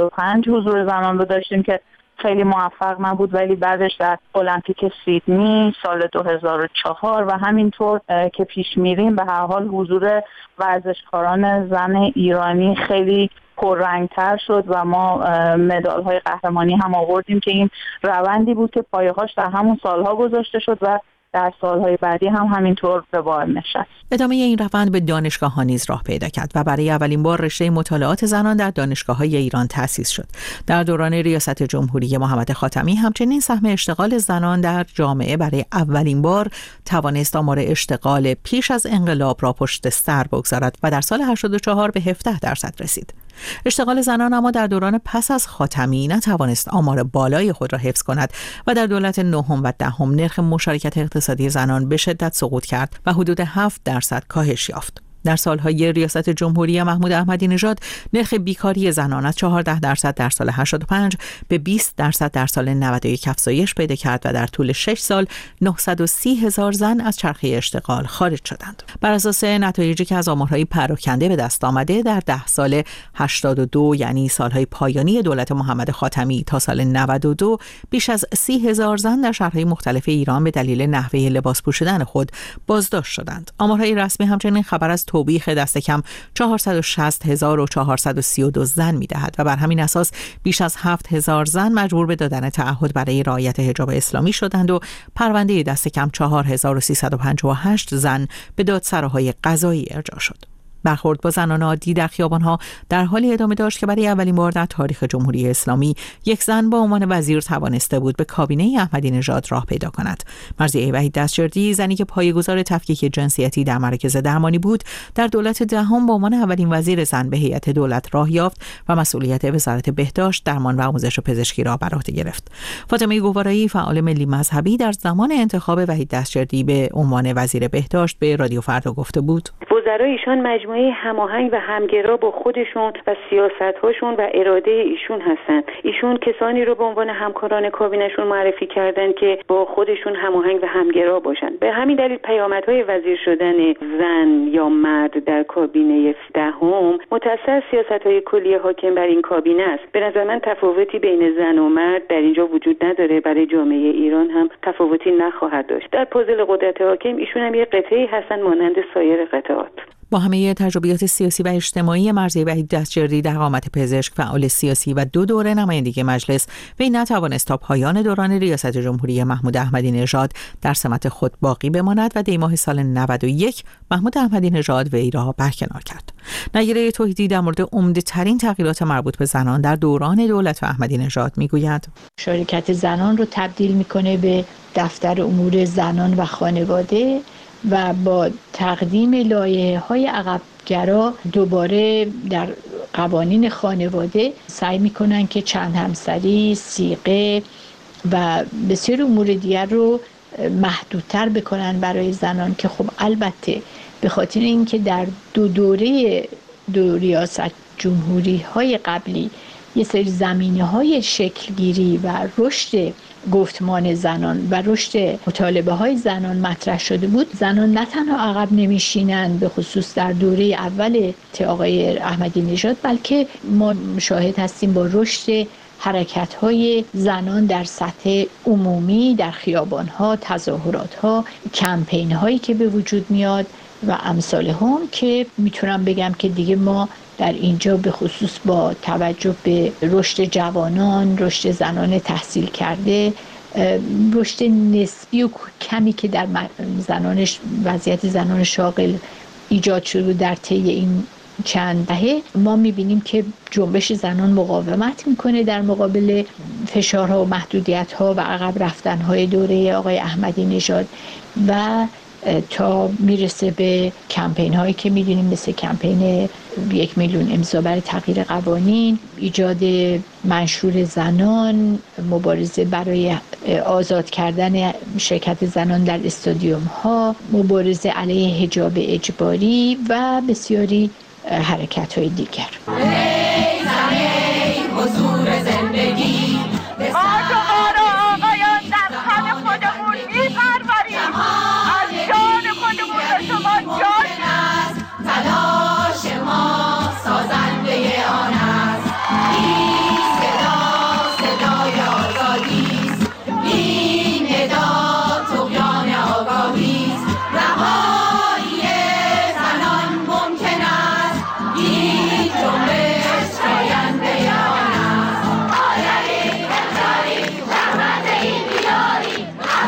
75 حضور زنان رو داشتیم که خیلی موفق نبود، ولی بعدش در المپیک سیدنی سال 2004 و همینطور که پیش میریم به هر حال حضور ورزشکاران زن ایرانی خیلی پررنگتر شد و ما مدال‌های قهرمانی هم آوردیم که این روندی بود که پایه‌هاش در همون سالها گذاشته شد و در سالهای بعدی هم همینطور به بار نشست. ادامه این روند به دانشگاه‌ها نیز راه پیدا کرد و برای اولین بار رشته مطالعات زنان در دانشگاه‌های ایران تأسیس شد. در دوران ریاست جمهوری محمد خاتمی همچنین سهم اشتغال زنان در جامعه برای اولین بار توانست آمار اشتغال پیش از انقلاب را پشت سر بگذارد و در سال 84 به 17% رسید. اشتغال زنان اما در دوران پس از خاتمی نتوانست آمار بالای خود را حفظ کند و در دولت نهم و دهم نرخ مشارکت اقتصادی زنان به شدت سقوط کرد و حدود 7% کاهش یافت. در سالهای ریاست جمهوری محمود احمدی نژاد نرخ بیکاری زنان از 14% در سال 85 به 20% در سال 91 افزایش پیدا کرد و در طول 6 سال 930,000 زن از چرخه اشتغال خارج شدند. بر اساس نتایجی که از آمارهای پراکنده به دست آمده، در 10 سال 82 یعنی سالهای پایانی دولت محمد خاتمی تا سال 92 بیش از 30,000 زن در شهرهای مختلف ایران به دلیل نحوه لباس پوشیدن خود بازداشت شدند. آمارهای رسمی همچنین خبر از توبیخ دست کم 460,432 زن می‌دهد و بر همین اساس بیش از 7,000 زن مجبور به دادن تعهد برای رعایت حجاب اسلامی شدند و پرونده دست کم 4,358 زن به دادسراهای قضایی ارجاع شد. برخورد با زنان عادی در خیابان‌ها در حالی ادامه داشت که برای اولین بار در تاریخ جمهوری اسلامی یک زن با عنوان وزیر توانسته بود به کابینه احمدی نژاد راه پیدا کند. مرضیه وحید دستجردی، زنی که پایه‌گذار تفکیک جنسیتی در مراکز درمانی بود، در دولت دهم با عنوان اولین وزیر زن به هیئت دولت راه یافت و مسئولیت وزارت بهداشت، درمان و آموزش پزشکی را بر عهده گرفت. فاطمه گوارایی، فعال ملی مذهبی، در زمان انتخاب وحید دستجردی به عنوان وزیر بهداشت به رادیو فردا گفته بود: وزرای ایشان مجموعه هماهنگ و همگرا با خودشون و سیاست‌هاشون و اراده ایشون هستن. ایشون کسانی رو به عنوان همکاران کابینه‌شون معرفی کردن که با خودشون هماهنگ و همگرا باشن. به همین دلیل پیامدهای وزیر شدن زن یا مرد در کابینه دهم متأثر سیاست‌های کلی حاکم بر این کابینه است. به نظر من تفاوتی بین زن و مرد در اینجا وجود نداره. برای جامعه ایران هم تفاوتی نخواهد داشت. در پازل قدرت حاکم ایشون هم یه قطعه‌ای هستن مانند سایر قطعات. با همه تجربیات سیاسی و اجتماعی، مرضیه وحید دستجردی در قامت پزشک، فعال سیاسی و 2 دوره نمایندگی مجلس، وی نتوانست تا پایان دوران ریاست جمهوری محمود احمدی نژاد در سمت خود باقی بماند و دی ماه سال 91 محمود احمدی نژاد وی را برکنار کرد. نگیره توحیدی در مورد عمده‌ترین تغییرات مربوط به زنان در دوران دولت احمدی نژاد میگوید: مشارکت زنان رو تبدیل میکنه به دفتر امور زنان و خانواده و با تقدیم لایحه‌های عقب‌گرا دوباره در قوانین خانواده سعی میکنن که چند همسری، صیغه و بسیار امور دیگر رو محدودتر بکنن برای زنان که خب البته به خاطر اینکه در 2 دوره ریاست جمهوری‌های قبلی یه سری زمینه‌های شکلگیری و رشد گفتمان زنان و رشد مطالبه های زنان مطرح شده بود، زنان نه تنها عقب نمیشینند به خصوص در دوره اول آقای احمدی نژاد، بلکه ما شاهد هستیم با رشد حرکت های زنان در سطح عمومی، در خیابان ها، تظاهرات ها، کمپین هایی که به وجود میاد و امثال هم که میتونم بگم که دیگه ما در اینجا به خصوص با توجه به رشد جوانان، رشد زنان تحصیل کرده، رشد نسبی و کمی که در وضعیت زنان شاغل ایجاد شده در طی این چند دهه ما می‌بینیم که جنبش زنان مقاومت میکنه در مقابل فشارها و محدودیت‌ها و عقب رفتن‌های دوره آقای احمدی نژاد و تا میرسه به کمپین هایی که میدونیم مثل کمپین 1 میلیون امضا برای تغییر قوانین، ایجاد منشور زنان، مبارزه برای آزاد کردن شرکت زنان در استادیوم ها، مبارزه علیه حجاب اجباری و بسیاری حرکت های دیگر. ای زن ای حضور زندگی ما شما را آقایان در خم خودمون می‌پروریم، از جان خودمون به شما جان است، تلاش ما سازنده آن است. این صدا صدای آزادی است، این ندا طغیان آگاهی است، رهایی زنان ممکن است، این جنبش شاینده آن است. آیری بهتری رحمت این بیاری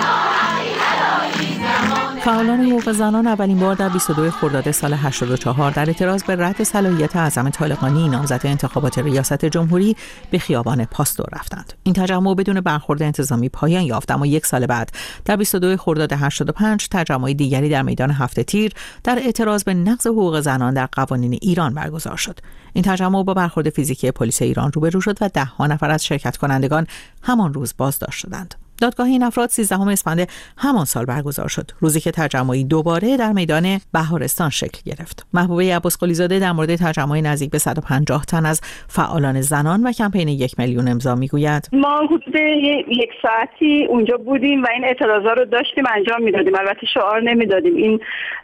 فعالان حقوق زنان اولین بار در 22 خرداد سال 84 در اعتراض به رد صلاحیت اعظم طالقانی نامزد انتخابات ریاست جمهوری به خیابان پاستور رفتند. این تجمع بدون برخورد انتظامی پایان یافت، اما یک سال بعد در 22 خرداد 85 تجمع دیگری در میدان هفت تیر در اعتراض به نقض حقوق زنان در قوانین ایران برگزار شد. این تجمع با برخورد فیزیکی پلیس ایران روبرو شد و ده‌ها نفر از شرکت کنندگان همان روز بازداشت شدند. دادگاه این افراد 13 اسفند همان سال برگزار شد، روزی که تجمعی دوباره در میدان بهارستان شکل گرفت. محبوبه عباسقلی زاده در مورد تجمع نزدیک به 150 تن از فعالان زنان و کمپین 1 میلیون امضا میگوید: ما حدود 1 ساعتی اونجا بودیم و این اعتراضا رو داشتیم انجام میدادیم. البته شعار نمیدادیم، این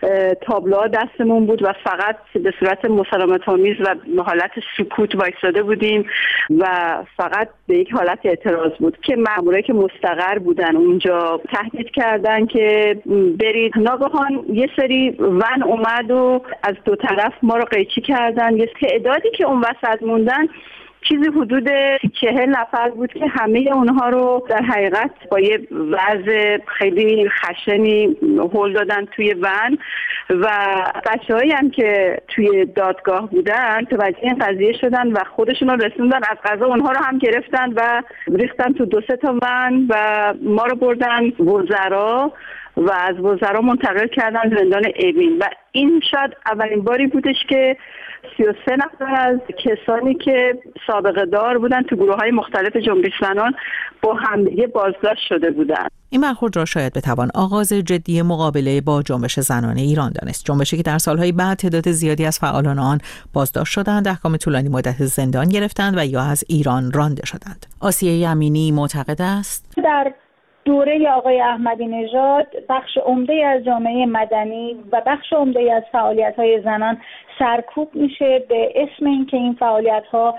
تابلوها دستمون بود و فقط به صورت مسالمت‌آمیز و حالت سکوت وایساده بودیم و فقط به یک حالت اعتراض بود که مامورایی که مستقر بودن اونجا تهدید کردن که برید. ناگهان یه سری ون اومد و از دو طرف ما رو قیچی کردن. یه تعدادی که اون وسط موندن چیزی حدود 40 نفر بود که همه اونها رو در حقیقت با یه وضع خیلی خشنی هل دادن توی ون و بچه‌هایی هم که توی دادگاه بودن توجه این قضیه شدن و خودشون رو رسوندن، از قضا اونها رو هم گرفتن و ریختن تو 2-3 تا ون و ما رو بردن وزرا و از وزرا منتقل کردن زندان اوین. و این شاید اولین باری بودش که 33 نفر از کسانی که سابقه دار بودن تو گروه‌های مختلف جنبش زنان با همدیگه بازداشت شده بودند. این برخورد را شاید بتوان آغاز جدی مقابله با جنبش زنان ایران دانست، جنبشی که در سالهای بعد تعداد زیادی از فعالان آن بازداشت شدند، احکام طولانی مدت زندان گرفتند و یا از ایران رانده شدند. آسیه امینی معتقد است در دوره آقای احمدی نژاد بخش عمده از جامعه مدنی و بخش عمده از فعالیت‌های زنان سرکوب میشه به اسم اینکه این فعالیت‌ها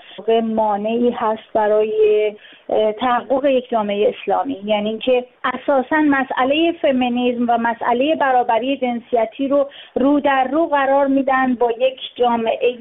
مانعی هست برای تحقق یک جامعه اسلامی، یعنی اینکه اساساً مسئله فمینیسم و مسئله برابری جنسیتی رو در رو قرار میدن با یک جامعه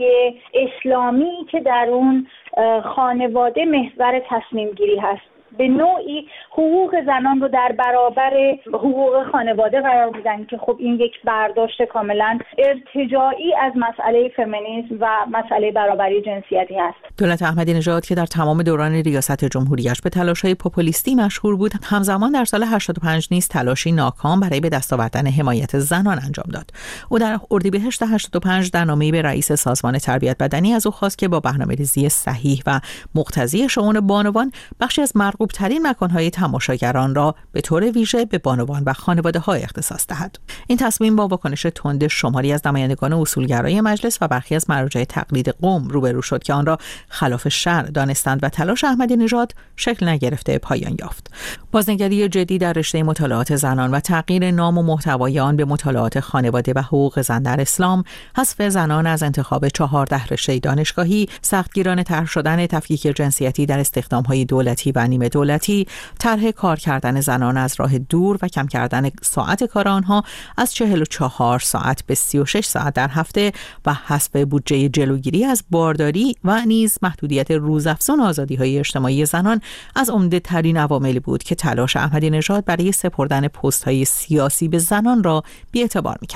اسلامی که در اون خانواده محور تصمیم گیری هست. به نوعی حقوق زنان رو در برابر حقوق خانواده قرار میدن که خب این یک برداشت کاملا ارتجاعی از مسئله فمینیسم و مسئله برابری جنسیتی هست. دولت احمدی نژاد که در تمام دوران ریاست جمهوریش به تلاش‌های پوپولیستی مشهور بود، همزمان در سال 85 نیز تلاشی ناکام برای به دست آوردن حمایت زنان انجام داد. او در اردیبهشت 85 در نامه‌ای به رئیس سازمان تربیت بدنی از او خواست که با برنامه‌ریزی صحیح و مقتضی شئون بانوان بخشی از مرغوب‌ترین مکان‌های تماشاگران را به طور ویژه به بانوان و خانواده‌ها اختصاص دهد. این تصمیم با واکنش تند شماری از نمایندگان اصولگرای مجلس و برخی از مراجع تقلید قوم روبرو شد که آن را خلاف شرع دانستند و تلاش احمدی نژاد شکل نگرفته پایان یافت. بازنگری جدی در رشته مطالعات زنان و تغییر نام و محتوای آن به مطالعات خانواده و حقوق زن در اسلام، حذف زنان از انتخاب 14 رشته دانشگاهی، سختگیرانه طرح شدن تفکیک جنسیتی در استخدام‌های دولتی و نیمه دولتی، طرح کار کردن زنان از راه دور و کم کردن ساعت کار آنها از 44 ساعت به 36 ساعت در هفته و حذف بودجه جلوگیری از بارداری و نیز محدودیت روزافزون آزادی‌های اجتماعی زنان از عمده‌ترین عواملی بود که تلاش احمدی نژاد برای سپردن پست‌های سیاسی به زنان را بی‌اعتبار می‌کرد.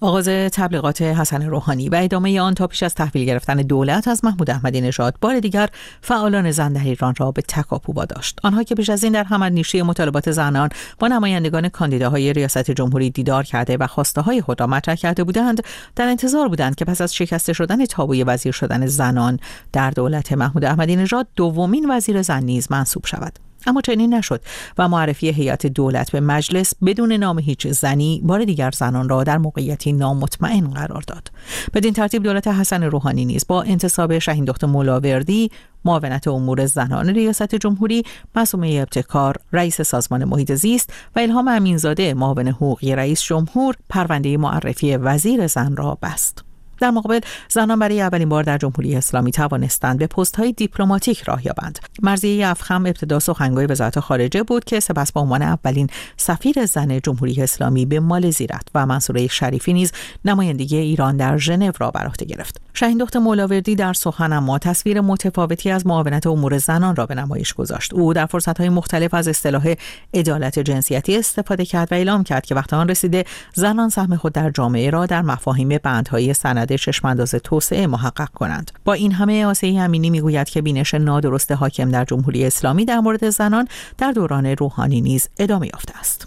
آغاز تبلیغات حسن روحانی و ادامه آن تا پیش از تحویل گرفتن دولت از محمود احمدی نژاد بار دیگر فعالان زن در ایران را به تکاپو واداشت. آنها که پیش از این در حملنیشی مطالبات زنان با نمایندگان کاندیداهای ریاست جمهوری دیدار کرده و خواسته‌های خود را مطرح کرده بودند، در انتظار بودند که پس از شکسته شدن تابوی وزیر شدن زنان در دولت محمود احمدی نژاد دومین وزیر زن نیز منصوب شود. اما چنین نشد و معرفی هیئت دولت به مجلس بدون نام هیچ زنی بار دیگر زنان را در موقعیتی نامطمئن قرار داد. بدین ترتیب دولت حسن روحانی نیز با انتصاب شهین دختر مولاوردی معاونت امور زنان ریاست جمهوری، معصومه ابتکار رئیس سازمان محیط زیست و الهام امینزاده معاون حقوقی رئیس جمهور پرونده معرفی وزیر زن را بست. در مقابل زنان برای اولین بار در جمهوری اسلامی توانستند به پست‌های دیپلماتیک راه یابند. مرضیه افخم ابتدا سخنگوی وزارت خارجه بود که سپس به عنوان اولین سفیر زن جمهوری اسلامی به مالزی رفت و منصوره شریفی نیز نمایندگی ایران در ژنو را بر عهده گرفت. شهین دختر مولاوردی در سخن اما تصویر متفاوتی از معاونت امور زنان را به نمایش گذاشت. او در فرصت‌های مختلف از اصطلاح عدالت جنسیتی استفاده کرد و اعلام کرد که وقت آن رسیده زنان سهم خود در جامعه را در مفاهیم بندهای سند چشم‌انداز توسعه محقق کنند. با این همه آسیه امینی میگوید که بینش نادرست حاکم در جمهوری اسلامی در مورد زنان در دوران روحانی نیز ادامه یافته است.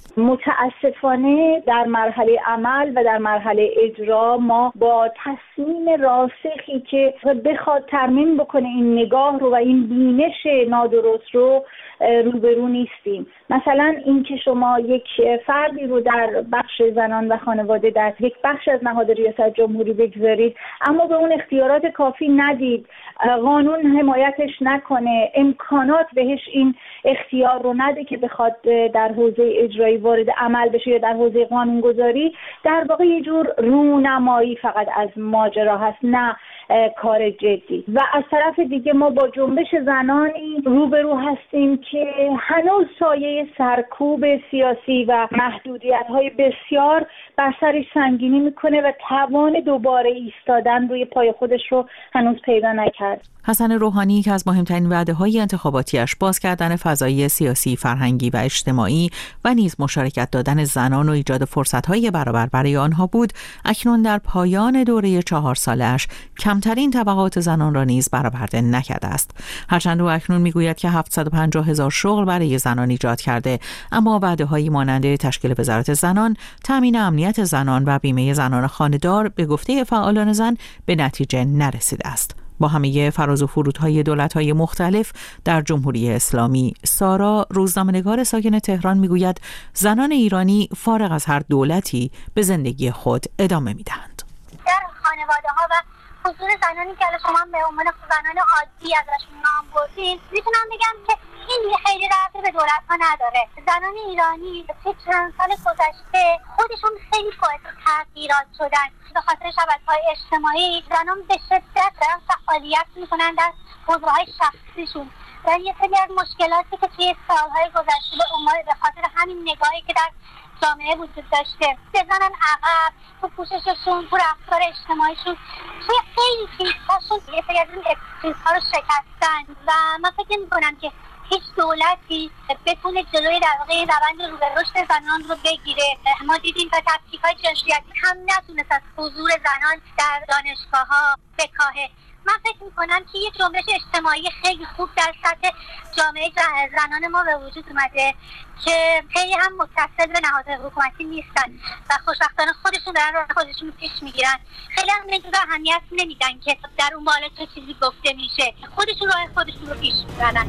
متاسفانه در مرحله عمل و در مرحله اجرا ما با تصمیم راسخی که بخواد ترمیم بکنه این نگاه رو و این بینش نادرست رو روبرو نیستیم. مثلا اینکه شما یک فردی رو در بخش زنان و خانواده در یک بخش از نهاد ریاست جمهوری بگذارید اما به اون اختیارات کافی ندید، قانون حمایتش نکنه، امکانات بهش این اختیار رو نده که بخواد در حوزه اجرایی وارد عمل بشه یا در حوزه قانونگذاری، در واقع یه جور رونمایی فقط از ماجرا هست، نه کار جدی. و از طرف دیگه ما با جنبش زنانی روبرو هستیم که هنوز سایه سرکوب سیاسی و محدودیت‌های بسیار بر سرش سنگینی میکنه و توان دوباره ایستادن روی پای خودش رو هنوز پیدا نکرد. حسن روحانی که از مهمترین وعده‌های انتخاباتیش باز کردن فضای سیاسی، فرهنگی و اجتماعی و نیز مشارکت دادن زنان و ایجاد فرصت‌های برابر برای آنها بود، اکنون در پایان دوره 4 سالش کمترین طبقات زنان را نیز برآورده نکرده است. هرچند او اکنون میگوید که 750,000 شغل برای زنان ایجاد کرده، اما وعده‌هایی مانند تشکیل وزارت زنان، تامین امنیت زنان و بیمه زنان خانه‌دار به گفته فعالان زن به نتیجه نرسیده است. با همه فراز و فرودهای دولت‌های مختلف در جمهوری اسلامی، سارا روزنامه‌نگار ساکن تهران میگوید زنان ایرانی فارغ از هر دولتی به زندگی خود ادامه میدهند. در خانواده‌ها و حضور زنانی که شما به عنوان زنان عادی ازشون نام بردین، میتونم بگم که این خیلی ربطی به دولت‌ها نداره. زنان ایرانی طی چند سال گذشته خودشون خیلی باعث تغییرات شدن. به خاطر شبکه‌های اجتماعی زنان به شدت دارن فعالیت میکنن در حوزه‌های شخصیشون و یه سری از مشکلاتی که توی سالهای گذشته به خاطر همین نگاهی که در جامعه وجود داشته بزنن عقب، تو پوشششون، تو رفتار اجتماعیشون، توی خیلی چیزهاشون یه سری از این چیزها رو شکستن و من فکر میکنم که هیچ دولتی بتونه جلوی در واقع روند رو به رشد زنان رو بگیره. ما دیدیم که تفکیک‌های جنسیتی هم نتونست از حضور زنان در دانشگاه‌ها بکاهه. من فکر میکنم که یه جنبش اجتماعی خیلی خوب در سطح جامعه زنان ما به وجود اومده که خیلی هم متصل به نهاد حکومتی نیستن و خوشبختانه خودشون دارن راه خودشون رو پیش میگیرن. خیلی هم اینجور اهمیت نمیدن که در اون بالا چه چیزی گفته میشه، خودشون راه خودشون رو پیش میبرن.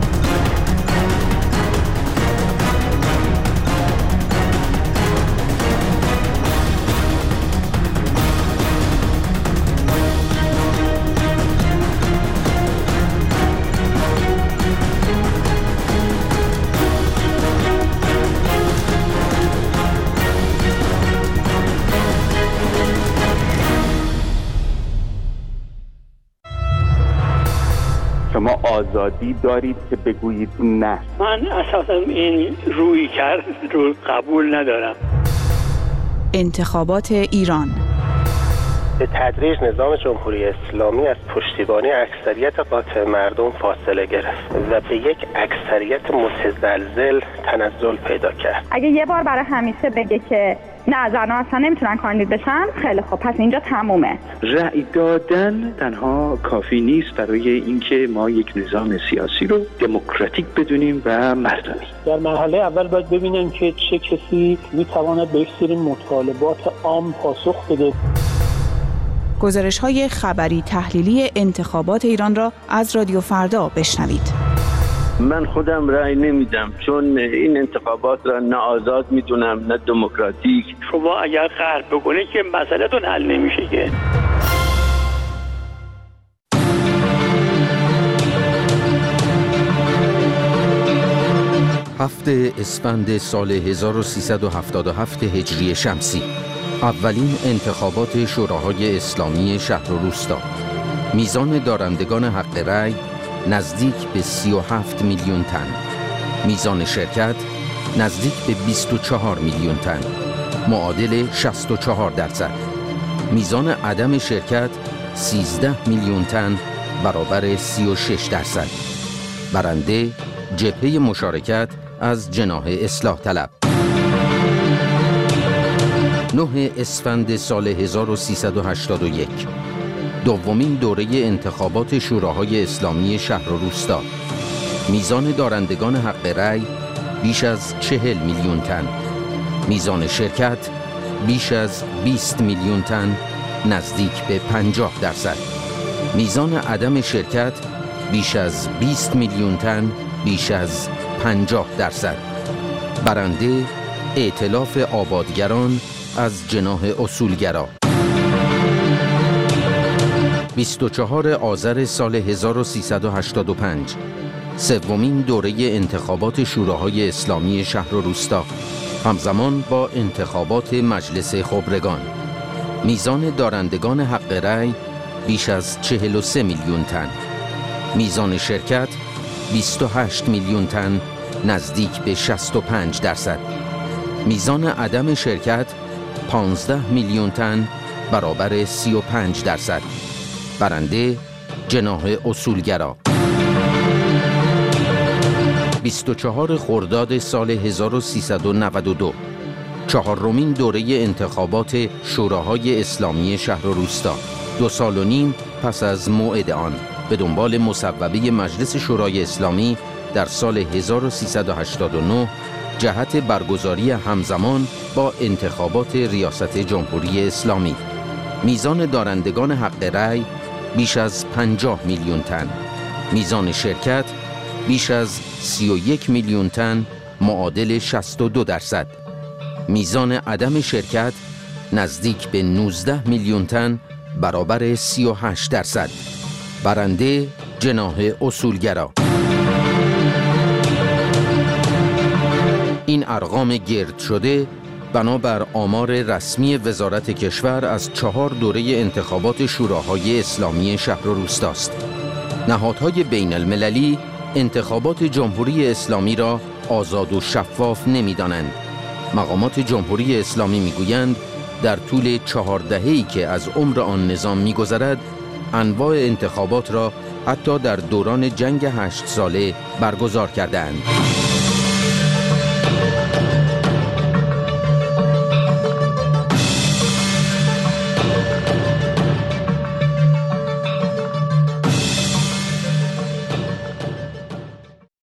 شما آزادی دارید که بگویید نه. من اساسا این روی کرد رو قبول ندارم. انتخابات ایران به تدریج نظام جمهوری اسلامی از پشتیبانی اکثریت قاطع مردم فاصله گرفت و به یک اکثریت متزلزل تنزل پیدا کرد. اگه یه بار برای همیشه بگه که نه زن‌ها اصلا نمیتونن کاندید بشن. خیلی خب پس اینجا تمومه. رأی دادن تنها کافی نیست برای اینکه ما یک نظام سیاسی رو دموکراتیک بدونیم و مردمی. در مرحله اول باید ببینیم که چه کسی میتواند به یک سری مطالبات عام پاسخ بده. گزارش‌های خبری تحلیلی انتخابات ایران را از رادیو فردا بشنوید. من خودم رأی نمیدم چون این انتخابات را نه آزاد میدونم نه دموکراتیک. شما اگر قهر بکنید که مسئله‌تون حل نمیشه که. هفته اسفند سال 1377 هجری شمسی، اولین انتخابات شوراهای اسلامی شهر و روستا. میزان دارندگان حق رأی نزدیک به 37 میلیون تن. میزان شرکت نزدیک به 24 میلیون تن، معادل 64%. میزان عدم شرکت 13 میلیون تن، برابر 36%. برنده جبهه مشارکت از جناح اصلاح طلب. 9 اسفند سال 1381، دومین دوره انتخابات شوراهای اسلامی شهر و روستا. میزان دارندگان حق رأی بیش از 40 میلیون تن، میزان شرکت بیش از 20 میلیون تن، نزدیک به 50%. میزان عدم شرکت بیش از 20 میلیون تن، بیش از 50%. برنده ائتلاف آبادگران از جناح اصولگرا. 24 آذر سال 1385، سومین دوره انتخابات شوراهای اسلامی شهر و روستا، همزمان با انتخابات مجلس خبرگان. میزان دارندگان حق رأی بیش از 43 میلیون تن، میزان شرکت 28 میلیون تن، نزدیک به 65%. میزان عدم شرکت 15 میلیون تن، برابر 35%. برنده جناح اصولگرا. 24 خرداد سال 1392، چهارمین دوره انتخابات شوراهای اسلامی شهر و روستا. 2 سال و نیم پس از موعد آن، به دنبال مصوبه مجلس شورای اسلامی در سال 1389 جهت برگزاری همزمان با انتخابات ریاست جمهوری اسلامی. میزان دارندگان حق رأی بیش از 50 میلیون تن، میزان شرکت بیش از 31 میلیون تن، معادل 62%. میزان عدم شرکت نزدیک به 19 میلیون تن، برابر 38%. برنده جناح اصولگرا. این ارقام گرد شده بنابر آمار رسمی وزارت کشور از 4 دوره انتخابات شوراهای اسلامی شهر و روستاست. نهادهای بین المللی انتخابات جمهوری اسلامی را آزاد و شفاف نمی‌دانند. مقامات جمهوری اسلامی می‌گویند در طول 4 دهه‌ای که از عمر آن نظام می‌گذرد، انواع انتخابات را حتی در دوران جنگ 8 ساله برگزار کردند.